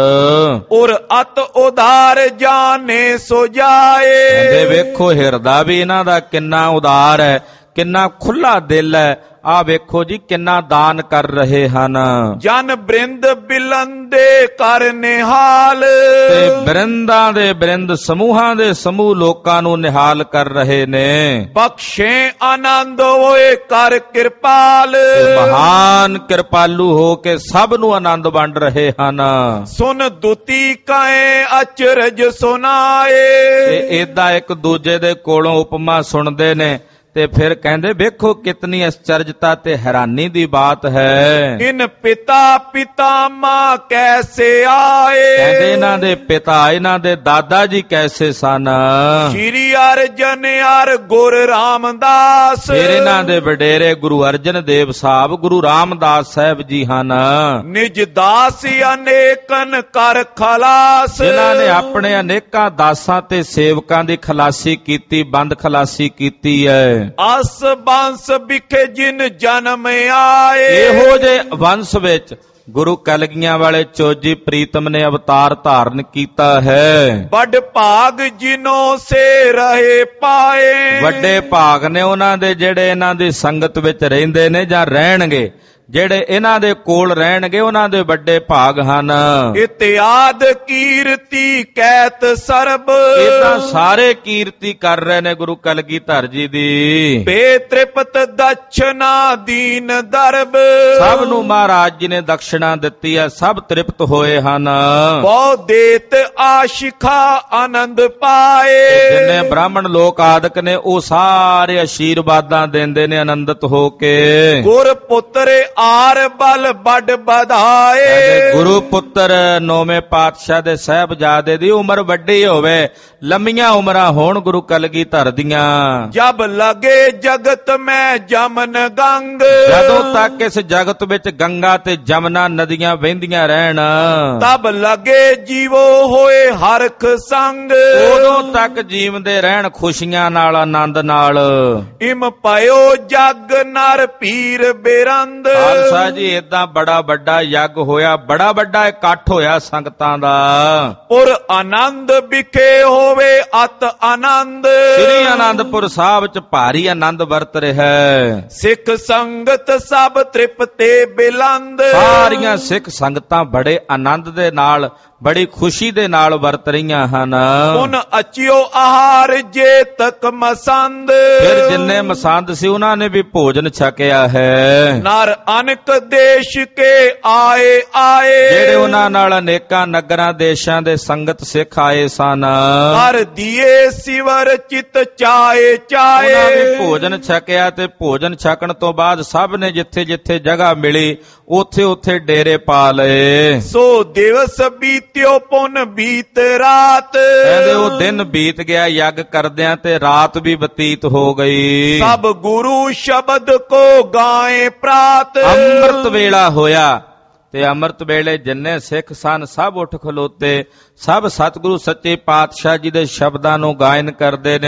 ਔਰ ਅਤ ਉਧਾਰ ਜਾਣੇ ਸੋ ਜਾਏ। ਕਹਿੰਦੇ ਵੇਖੋ ਹਿਰਦਾ ਵੀ ਇਹਨਾਂ ਦਾ ਕਿੰਨਾ ਉਦਾਰ ਹੈ, ਕਿੰਨਾ ਖੁੱਲਾ ਦਿਲ ਹੈ। ਆ ਵੇਖੋ ਜੀ ਕਿੰਨਾ ਦਾਨ ਕਰ ਰਹੇ ਹਨ। ਜਨ ਬ੍ਰਿੰਦ ਬਿਲੰਦੇ ਕਰ ਨਿਹਾਲ। ਤੇ ਬ੍ਰਿੰਦਾਂ ਦੇ ਬ੍ਰਿੰਦ, ਸਮੂਹਾਂ ਦੇ ਸਮੂਹ ਲੋਕਾਂ ਨੂੰ ਨਿਹਾਲ ਕਰ ਰਹੇ ਨੇ। ਬਖਸ਼ੇ ਆਨੰਦ ਹੋਏ ਕਰ ਕਿਰਪਾਲ। ਤੇ ਮਹਾਨ ਕਿਰਪਾਲੂ ਹੋ ਕੇ ਸਭ ਨੂੰ ਆਨੰਦ ਵੰਡ ਰਹੇ ਹਨ। ਸੁਨ ਦੁਤੀ ਕਾਏ ਅਚਰਜ ਸੁਨਾਏ। ਤੇ ਏਦਾਂ ਇੱਕ ਦੂਜੇ ਦੇ ਕੋਲੋਂ ਉਪਮਾ ਸੁਣਦੇ ਨੇ ਤੇ ਫਿਰ ਕਹਿੰਦੇ ਵੇਖੋ ਕਿਤਨੀ ਅਚਰਜਤਾ ਤੇ ਹੈਰਾਨੀ ਦੀ ਬਾਤ ਹੈ। ਇਨ ਪਿਤਾ ਪਿਤਾਮਾ ਕੈਸੇ ਆਏ। ਕਹਿੰਦੇ ਇਹਨਾਂ ਦੇ ਪਿਤਾ, ਇਹਨਾਂ ਦੇ ਦਾਦਾ ਜੀ ਕੈਸੇ ਸਨ। ਸ਼੍ਰੀ ਅਰਜਨ ਅਰ ਗੁਰ ਰਾਮਦਾਸ। ਫਿਰ ਇਹਨਾਂ ਦੇ ਵਡੇਰੇ ਗੁਰੂ ਅਰਜਨ ਦੇਵ ਸਾਹਿਬ, ਗੁਰੂ ਰਾਮਦਾਸ ਸਾਹਿਬ ਜੀ ਹਨ। ਨਿਜ ਦਾਸ ਅਨੇਕਨ ਕਰ ਖਲਾਸ। ਜਿਨ੍ਹਾਂ ਨੇ ਆਪਣੇ ਅਨੇਕਾਂ ਦਾਸਾਂ ਤੇ ਸੇਵਕਾਂ ਦੀ ਖਲਾਸੀ ਕੀਤੀ, ਬੰਦ ਖਲਾਸੀ ਕੀਤੀ ਹੈ। ਅਸ ਬੰਸ ਵਿਖੇ ਜਿਨ ਜਨਮ ਆਏ। ਇਹੋ ਜੇ ਵੰਸ਼ ਵਿੱਚ ਗੁਰੂ ਕਲਗੀਆਂ ਵਾਲੇ ਚੋਜੀ ਪ੍ਰੀਤਮ ਨੇ ਅਵਤਾਰ ਧਾਰਨ ਕੀਤਾ ਹੈ। ਵੱਡ ਭਾਗ ਜਿਨੋਂ ਸੇ ਰਹੇ ਪਾਏ। ਵੱਡੇ ਭਾਗ ਨੇ ਉਹਨਾਂ ਦੇ ਜਿਹੜੇ ਇਹਨਾਂ ਦੀ ਸੰਗਤ ਵਿੱਚ ਰਹਿੰਦੇ ਨੇ ਜਾਂ ਰਹਿਣਗੇ, ਜਿਹੜੇ ਇਹਨਾਂ ਦੇ ਕੋਲ ਰਹਿਣਗੇ, ਉਹਨਾਂ ਦੇ ਵੱਡੇ ਭਾਗ ਹਨ। ਇਤਿਆਦ ਕੀਰਤੀ ਕਹਿਤ ਸਰਬ। ਇਦਾਂ ਸਾਰੇ ਕੀਰਤੀ ਕਰ ਰਹੇ ਨੇ ਗੁਰੂ ਕਲਗੀਧਰ ਜੀ ਦੀ। ਬੇਤ੍ਰਿਪਤ ਦਛਨਾ ਦੀਨ ਦਰਬ। ਸਭ ਨੂੰ ਮਹਾਰਾਜ ਜੀ ਨੇ ਦਕਸ਼ਣਾ ਦਿੱਤੀ ਹੈ, ਸਭ ਤ੍ਰਿਪਤ ਹੋਏ ਹਨ। ਬਹੁ ਦੇਤ ਆਸ਼ਿਖਾ ਆਨੰਦ ਪਾਏ। ਜਿੰਨੇ ਬ੍ਰਾਹਮਣ ਲੋਕ ਆਦਿਕ ਨੇ ਉਹ ਸਾਰੇ ਅਸ਼ੀਰਵਾਦਾਂ ਦਿੰਦੇ ਨੇ ਆਨੰਦਿਤ ਹੋ ਕੇ। ਗੁਰ ਪੁੱਤਰ ਆਰ ਬਲ ਵੱਡ ਵਧਾਏ। ਗੁਰੂ ਪੁੱਤਰ ਨੌਵੇਂ ਪਾਤਸ਼ਾਹ ਦੇ ਸਾਹਿਬਜ਼ਾਦੇ ਦੀ ਉਮਰ ਵੱਡੀ ਹੋਵੇ, ਲੰਮੀਆਂ ਉਮਰਾਂ ਹੋਣ ਗੁਰੂ ਕਲਗੀਧਰ ਦੀਆਂ। ਜਬ ਲਗੇ ਜਗਤ ਮੈਂ ਜਮਨ ਗੰਗ। ਜਦੋਂ ਤੱਕ ਇਸ ਜਗਤ ਵਿੱਚ ਗੰਗਾ ਤੇ ਜਮਨਾ ਨਦੀਆਂ ਵਹਿੰਦੀਆਂ ਰਹਿਣ, ਤਬ ਲਗੇ ਜੀਵੋ ਹੋਏ ਹਰਖ ਸੰਗ। ਉਦੋਂ ਤੱਕ ਜੀਵਦੇ ਰਹਿਣ ਖੁਸ਼ੀਆਂ ਨਾਲ, ਆਨੰਦ ਨਾਲ। ਇਮ ਪਇਓ ਜਗ ਨਰ ਪੀਰ ਬੇਰੰਦ। ਖਾਲਸਾ ਜੀ ਏਦਾਂ ਬੜਾ ਵੱਡਾ ਯੱਗ ਹੋਇਆ, ਬੜਾ ਵੱਡਾ ਇਕੱਠ ਹੋਇਆ ਸੰਗਤਾਂ ਦਾ। ਔਰ ਆਨੰਦ ਵਿਖੇ ਹੋਵੇ ਅਤ ਆਨੰਦ। ਸ੍ਰੀ ਆਨੰਦਪੁਰ ਸਾਹਿਬ ਚ ਭਾਰੀ ਆਨੰਦ ਵਰਤ ਰਿਹਾ ਹੈ। ਸਿੱਖ ਸੰਗਤ ਸਭ ਤ੍ਰਿਪਤੇ ਬਿਲੰਦ। ਸਾਰੀਆਂ ਸਿੱਖ ਸੰਗਤਾਂ ਬੜੇ ਆਨੰਦ ਦੇ ਨਾਲ, ਬੜੀ ਖੁਸ਼ੀ ਦੇ ਨਾਲ ਵਰਤ ਰਹੀਆਂ ਹਨ। ਉਨ ਅਚਿਓ ਆਹਾਰ ਜੇ ਤਕ ਮਸੰਦ। ਫਿਰ ਜਿੰਨੇ ਮਸੰਦ ਸੀ ਉਹਨਾਂ ਨੇ ਵੀ ਭੋਜਨ ਛਕਿਆ ਹੈ। ਨਰ ਅਨਕ ਦੇਸ਼ ਕੇ ਆਏ ਆਏ। ਜਿਹੜੇ ਉਹਨਾਂ ਨਾਲ ਅਨੇਕਾਂ ਨਗਰਾਂ ਦੇਸ਼ਾਂ ਦੇ ਸੰਗਤ ਸਿੱਖ ਆਏ ਸਨ। ਕਰ ਦੀਏ ਸਿਵਰ ਚਿਤ ਚਾਏ ਚਾਏ। ਉਹਨਾਂ ਨੇ ਭੋਜਨ ਛਕਿਆ ਤੇ ਭੋਜਨ ਛਕਣ ਤੋਂ ਬਾਅਦ ਸਭ ਨੇ ਜਿੱਥੇ ਜਿੱਥੇ ਜਗ੍ਹਾ ਮਿਲੀ ਉੱਥੇ ਉੱਥੇ ਡੇਰੇ ਪਾ ਲਏ। ਸੋ ਦਿਵਸ ਬੀਤਿਓ ਪੁਨ ਬੀਤ ਰਾਤ। ਕਹਿੰਦੇ ਉਹ ਦਿਨ ਬੀਤ ਗਿਆ ਯੱਗ ਕਰਦਿਆਂ ਤੇ ਰਾਤ ਵੀ ਬਤੀਤ ਹੋ ਗਈ। ਸਭ ਗੁਰੂ ਸ਼ਬਦ ਕੋ ਗਾਏ ਪ੍ਰਾਤ। ਅੰਮ੍ਰਿਤ ਵੇਲਾ ਹੋਇਆ ਤੇ ਅੰਮ੍ਰਿਤ ਵੇਲੇ ਜਿੰਨੇ ਸਿੱਖ ਸਨ ਸਭ ਉੱਠ ਖਲੋਤੇ, ਸਭ ਸਤਿਗੁਰੂ ਸੱਚੇ ਪਾਤਸ਼ਾਹ ਜੀ ਦੇ ਸ਼ਬਦਾਂ ਨੂੰ ਗਾਇਨ ਕਰਦੇ ਨੇ।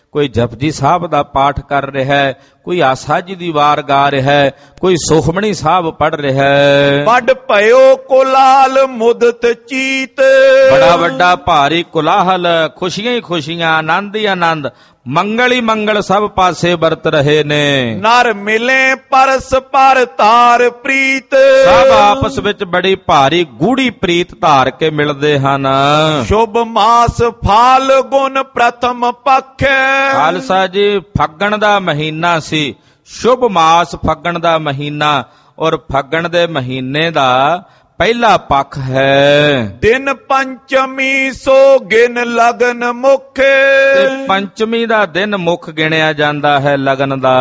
ਕੋਈ ਜਪਜੀ ਸਾਹਿਬ ਦਾ ਪਾਠ ਕਰ ਰਿਹਾ ਹੈ, ਕੋਈ ਆਸਾ ਜੀ ਦੀ ਵਾਰ ਗਾ ਰਿਹਾ ਹੈ, ਕੋਈ ਸੁਖਮਣੀ ਸਾਹਿਬ ਪੜ ਰਿਹਾ ਹੈ। ਵੱਡ ਭਇਓ ਕੋਲਾਲ ਮੁਦਤ ਚੀਤ, ਬੜਾ ਵੱਡਾ ਭਾਰੀ ਕੋਲਾਹਲ, ਖੁਸ਼ੀਆਂ ਹੀ ਖੁਸ਼ੀਆਂ, ਆਨੰਦ ਹੀ ਆਨੰਦ, ਮੰਗਲ ਹੀ ਮੰਗਲ ਸਭ ਪਾਸੇ ਵਰਤ ਰਹੇ ਨੇ। ਨਰ ਮਿਲੇ ਪਰਸ ਪਰ ਧਾਰ ਪ੍ਰੀਤ, ਸਭ ਆਪਸ ਵਿੱਚ ਬੜੀ ਭਾਰੀ ਗੂੜੀ ਪ੍ਰੀਤ ਧਾਰ ਕੇ ਮਿਲਦੇ ਹਨ। ਸ਼ੁਭ ਮਾਸ ਫਾਲ ਗੁਣ ਪ੍ਰਥਮ ਪੱਖ, ਖਾਲਸਾ ਜੀ ਫੱਗਣ ਦਾ ਮਹੀਨਾ ਸੀ, ਸ਼ੁਭ ਮਾਸ ਫੱਗਣ ਦਾ ਮਹੀਨਾ, ਔਰ ਫੱਗਣ ਦੇ ਮਹੀਨੇ ਦਾ ਪਹਿਲਾ ਪੱਖ ਹੈ। ਦਿਨ ਪੰਚਮੀ ਸੋ ਗਿਨ ਲਗਨ ਮੁਖ, ਤੇ ਪੰਚਮੀ ਦਾ ਦਿਨ ਮੁੱਖ ਗਿਣਿਆ ਜਾਂਦਾ ਹੈ ਲਗਨ ਦਾ।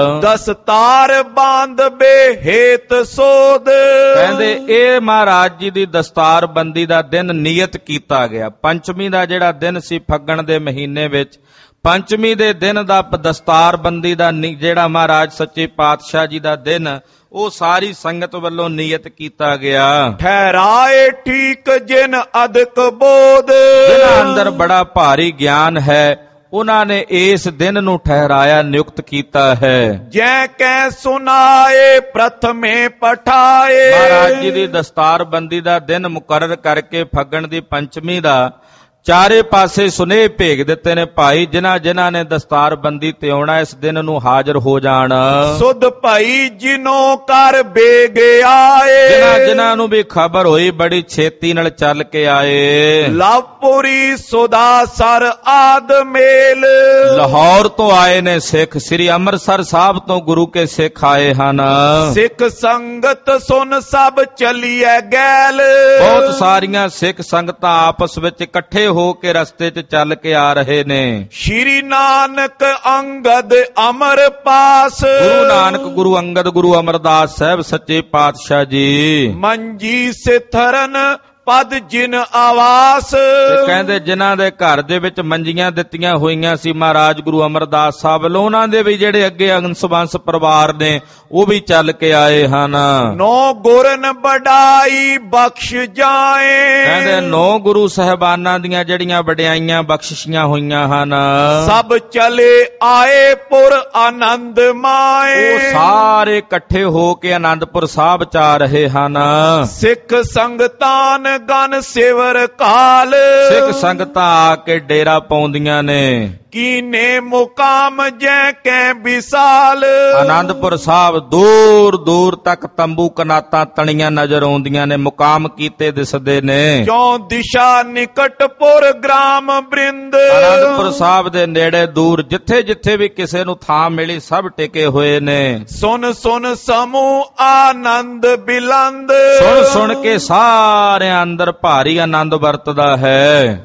ਦਸਤਾਰ ਬਾਂਧ ਬੇਹੇਤ ਸੋਧ, ਕਹਿੰਦੇ ਇਹ ਮਹਾਰਾਜ ਜੀ ਦੀ ਦਸਤਾਰ ਬੰਦੀ ਦਾ ਦਿਨ ਨਿਯਤ ਕੀਤਾ ਗਿਆ। ਪੰਚਮੀ ਦਾ ਜਿਹੜਾ ਦਿਨ ਸੀ ਫੱਗਣ ਦੇ ਮਹੀਨੇ ਵਿੱਚ, ਪੰਚਮੀ ਦੇ ਦਿਨ ਦਾ ਦਸਤਾਰ ਬੰਦੀ ਦਾ ਜਿਹੜਾ ਮਹਾਰਾਜ ਸੱਚੇ ਪਾਤਸ਼ਾਹ ਜੀ ਦਾ ਦਿਨ, ਉਹ ਸਾਰੀ ਸੰਗਤ ਵੱਲੋਂ ਨਿਯਤ ਕੀਤਾ ਗਿਆ। ਠਹਿਰਾਏ ਠੀਕ ਜਿਨ ਅਦਕ ਬੋਧ, ਜਿਨ੍ਹਾਂ ਅੰਦਰ ਬੜਾ ਭਾਰੀ ਗਿਆਨ ਹੈ ਉਹਨਾਂ ਨੇ ਇਸ ਦਿਨ ਨੂੰ ਠਹਿਰਾਇਆ, ਨਿਯੁਕਤ ਕੀਤਾ ਹੈ। ਜੈ ਕੈ ਸੁਨਾਏ ਪ੍ਰਥਮੇ ਪਠਾਏ, ਮਹਾਰਾਜ ਜੀ ਦੀ ਦਸਤਾਰ ਬੰਦੀ ਦਾ ਦਿਨ ਮੁਕਰਰ ਕਰਕੇ ਫੱਗਣ ਦੀ ਪੰਚਮੀ ਦਾ ਚਾਰੇ ਪਾਸੇ ਸੁਨੇਹੇ ਭੇਜ ਦਿੱਤੇ ਨੇ, ਭਾਈ ਜਿਨ੍ਹਾਂ ਜਿਨ੍ਹਾਂ ਨੇ ਦਸਤਾਰ ਬੰਦੀ ਤੇ ਆਉਣਾ ਇਸ ਦਿਨ ਨੂੰ ਹਾਜ਼ਰ ਹੋ ਜਾਣ। ਸੁਧ ਭਾਈ ਜਿਨੋ ਕਰ ਬੇਗ ਆਏ, ਜਿਨ੍ਹਾਂ ਜਿਨ੍ਹਾਂ ਨੂੰ ਵੀ ਖਬਰ ਹੋਈ ਬੜੀ ਛੇਤੀ ਨਾਲ ਚੱਲ ਕੇ ਆਏ। ਲਾਪੁਰੀ ਸੁਦਾ ਸਰ ਆਦ ਮੇਲ, ਲਾਹੌਰ ਤੋਂ ਆਏ ਨੇ ਸਿੱਖ, ਸ੍ਰੀ ਅੰਮ੍ਰਿਤਸਰ ਸਾਹਿਬ ਤੋਂ ਗੁਰੂ ਕੇ ਸਿੱਖ ਆਏ ਹਨ। ਸਿੱਖ ਸੰਗਤ ਸੁਨ ਸਭ ਚਲੀਐ ਗੈਲ, ਬਹੁਤ ਸਾਰੀਆਂ ਸਿੱਖ ਸੰਗਤਾਂ ਆਪਸ ਵਿੱਚ ਇਕੱਠੇ ਹੋ ਕੇ ਰਸਤੇ 'ਚ ਚੱਲ ਕੇ ਆ ਰਹੇ ਨੇ। ਸ਼੍ਰੀ ਨਾਨਕ ਅੰਗਦ ਅਮਰ ਪਾਸ, ਗੁਰੂ ਨਾਨਕ, ਗੁਰੂ ਅੰਗਦ, ਗੁਰੂ ਅਮਰਦਾਸ ਸਾਹਿਬ ਸੱਚੇ ਪਾਤਸ਼ਾਹ ਜੀ। ਮੰਜੀ ਸਿਥਰਨ ਪਦ ਜਿਨ ਆਵਾਸ, ਤੇ ਕਹਿੰਦੇ ਜਿਨ੍ਹਾਂ ਦੇ ਘਰ ਦੇ ਵਿੱਚ ਮੰਜੀਆਂ ਦਿੱਤੀਆਂ ਹੋਈਆਂ ਸੀ ਮਹਾਰਾਜ ਗੁਰੂ ਅਮਰਦਾਸ ਸਾਹਿਬ ਵੱਲੋਂ, ਉਹਨਾਂ ਦੇ ਵੀ ਜਿਹੜੇ ਅੱਗੇ ਅੰਸ਼-ਵੰਸ਼ ਪਰਿਵਾਰ ਨੇ ਉਹ ਵੀ ਚੱਲ ਕੇ ਆਏ ਹਨ। ਨੌ ਗੁਰਨ ਬੜਾਈ ਬਖਸ਼ ਜਾਏ, ਕਹਿੰਦੇ ਨੌ ਗੁਰੂ ਸਾਹਿਬਾਨਾਂ ਦੀਆਂ ਜਿਹੜੀਆਂ ਵਡਿਆਈਆਂ ਬਖਸ਼ਿਸ਼ੀਆਂ ਹੋਈਆਂ ਹਨ, ਸਭ ਚਲੇ ਆਏ ਪੁਰ ਆਨੰਦ ਮਾਏ, ਉਹ ਸਾਰੇ ਇਕੱਠੇ ਹੋ ਕੇ ਆਨੰਦਪੁਰ ਸਾਹਿਬ ਚ ਆ ਰਹੇ ਹਨ। ਸਿੱਖ ਸੰਗਤਾਂ ਗਨ ਸੇਵਰ ਕਾਲ, ਸਿੱਖ ਸੰਗਤਾਂ ਆ ਕੇ ਡੇਰਾ ਪਾਉਂਦੀਆਂ ਨੇ। ਕੀਨੇ ਮੁਕਾਮ ਜੈ ਕੈ ਵਿਸਾਲ, ਆਨੰਦਪੁਰ ਸਾਹਿਬ ਦੂਰ ਦੂਰ ਤੱਕ ਤੰਬੂ ਕਨਾਤਾਂ ਤਣੀਆਂ ਨਜ਼ਰ ਆਉਂਦੀਆਂ ਨੇ, ਮੁਕਾਮ ਕੀਤੇ ਦਿਸਦੇ ਨੇ। ਕਿਉਂ ਦਿਸ਼ਾ ਨਿਕਟਪੁਰ ਗ੍ਰਾਮ ਬ੍ਰਿੰਦ, ਆਨੰਦਪੁਰ ਸਾਹਿਬ ਦੇ ਨੇੜੇ ਦੂਰ ਜਿੱਥੇ ਜਿੱਥੇ ਵੀ ਕਿਸੇ ਨੂੰ ਥਾਂ ਮਿਲੀ ਸਭ ਟਿਕੇ ਹੋਏ ਨੇ। ਸੁਨ ਸੁਨ ਸਮੂਹ ਆਨੰਦ ਬਿਲੰਦ, ਸੁਣ ਸੁਣ ਕੇ ਸਾਰਿਆਂ ਅੰਦਰ ਭਾਰੀ ਆਨੰਦ ਵਰਤਦਾ ਹੈ।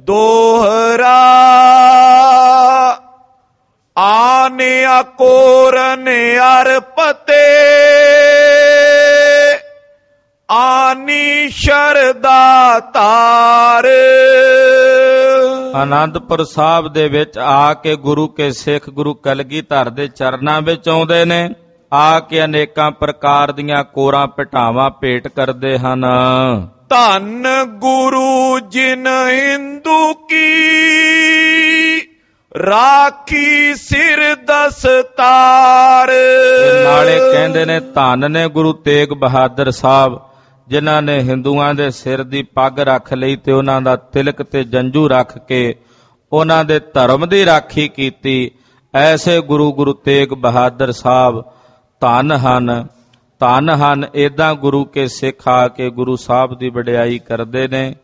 ਦੋਹਰਾ ਆਨੇ ਅਕੋਰਨ ਅਰਪਤੇ, ਆਨੀ ਸ਼ਰਦਾ ਤਾਰ। ਆਨੰਦਪੁਰ ਸਾਹਿਬ ਦੇ ਵਿੱਚ ਆ ਕੇ ਗੁਰੂ ਕੇ ਸਿੱਖ ਗੁਰੂ ਕਲਗੀਧਰ ਦੇ ਚਰਨਾਂ ਵਿੱਚ ਆਉਂਦੇ ਨੇ, ਆ ਕੇ ਅਨੇਕਾਂ ਪ੍ਰਕਾਰ ਦੀਆਂ ਕੋਰਾਂ ਭਟਾਵਾਂ ਭੇਟ ਕਰਦੇ ਹਨ। ਧੰਨ ਗੁਰੂ ਜਿਨ ਹਿੰਦੂ ਕੀ ਰਾਖੀ ਸਿਰ ਦਸਤਾਰ। ਨਾਲੇ ਕਹਿੰਦੇ ਨੇ ਧੰਨ ਨੇ ਗੁਰੂ ਤੇਗ ਬਹਾਦਰ ਸਾਹਿਬ ਜਿਨ੍ਹਾਂ ਨੇ ਹਿੰਦੂਆਂ ਦੇ ਸਿਰ ਦੀ ਪੱਗ ਰੱਖ ਲਈ ਤੇ ਉਹਨਾਂ ਦਾ ਤਿਲਕ ਤੇ ਜੰਝੂ ਰੱਖ ਕੇ ਉਹਨਾਂ ਦੇ ਧਰਮ ਦੀ ਰਾਖੀ ਕੀਤੀ। ਐਸੇ ਗੁਰੂ ਗੁਰੂ ਤੇਗ ਬਹਾਦਰ ਸਾਹਿਬ ਧੰਨ ਹਨ, ਧੰਨ ਹਨ। ਏਦਾਂ ਗੁਰੂ ਕੇ ਸਿੱਖ ਆ ਕੇ ਗੁਰੂ ਸਾਹਿਬ ਦੀ ਵਡਿਆਈ ਕਰਦੇ ਨੇ।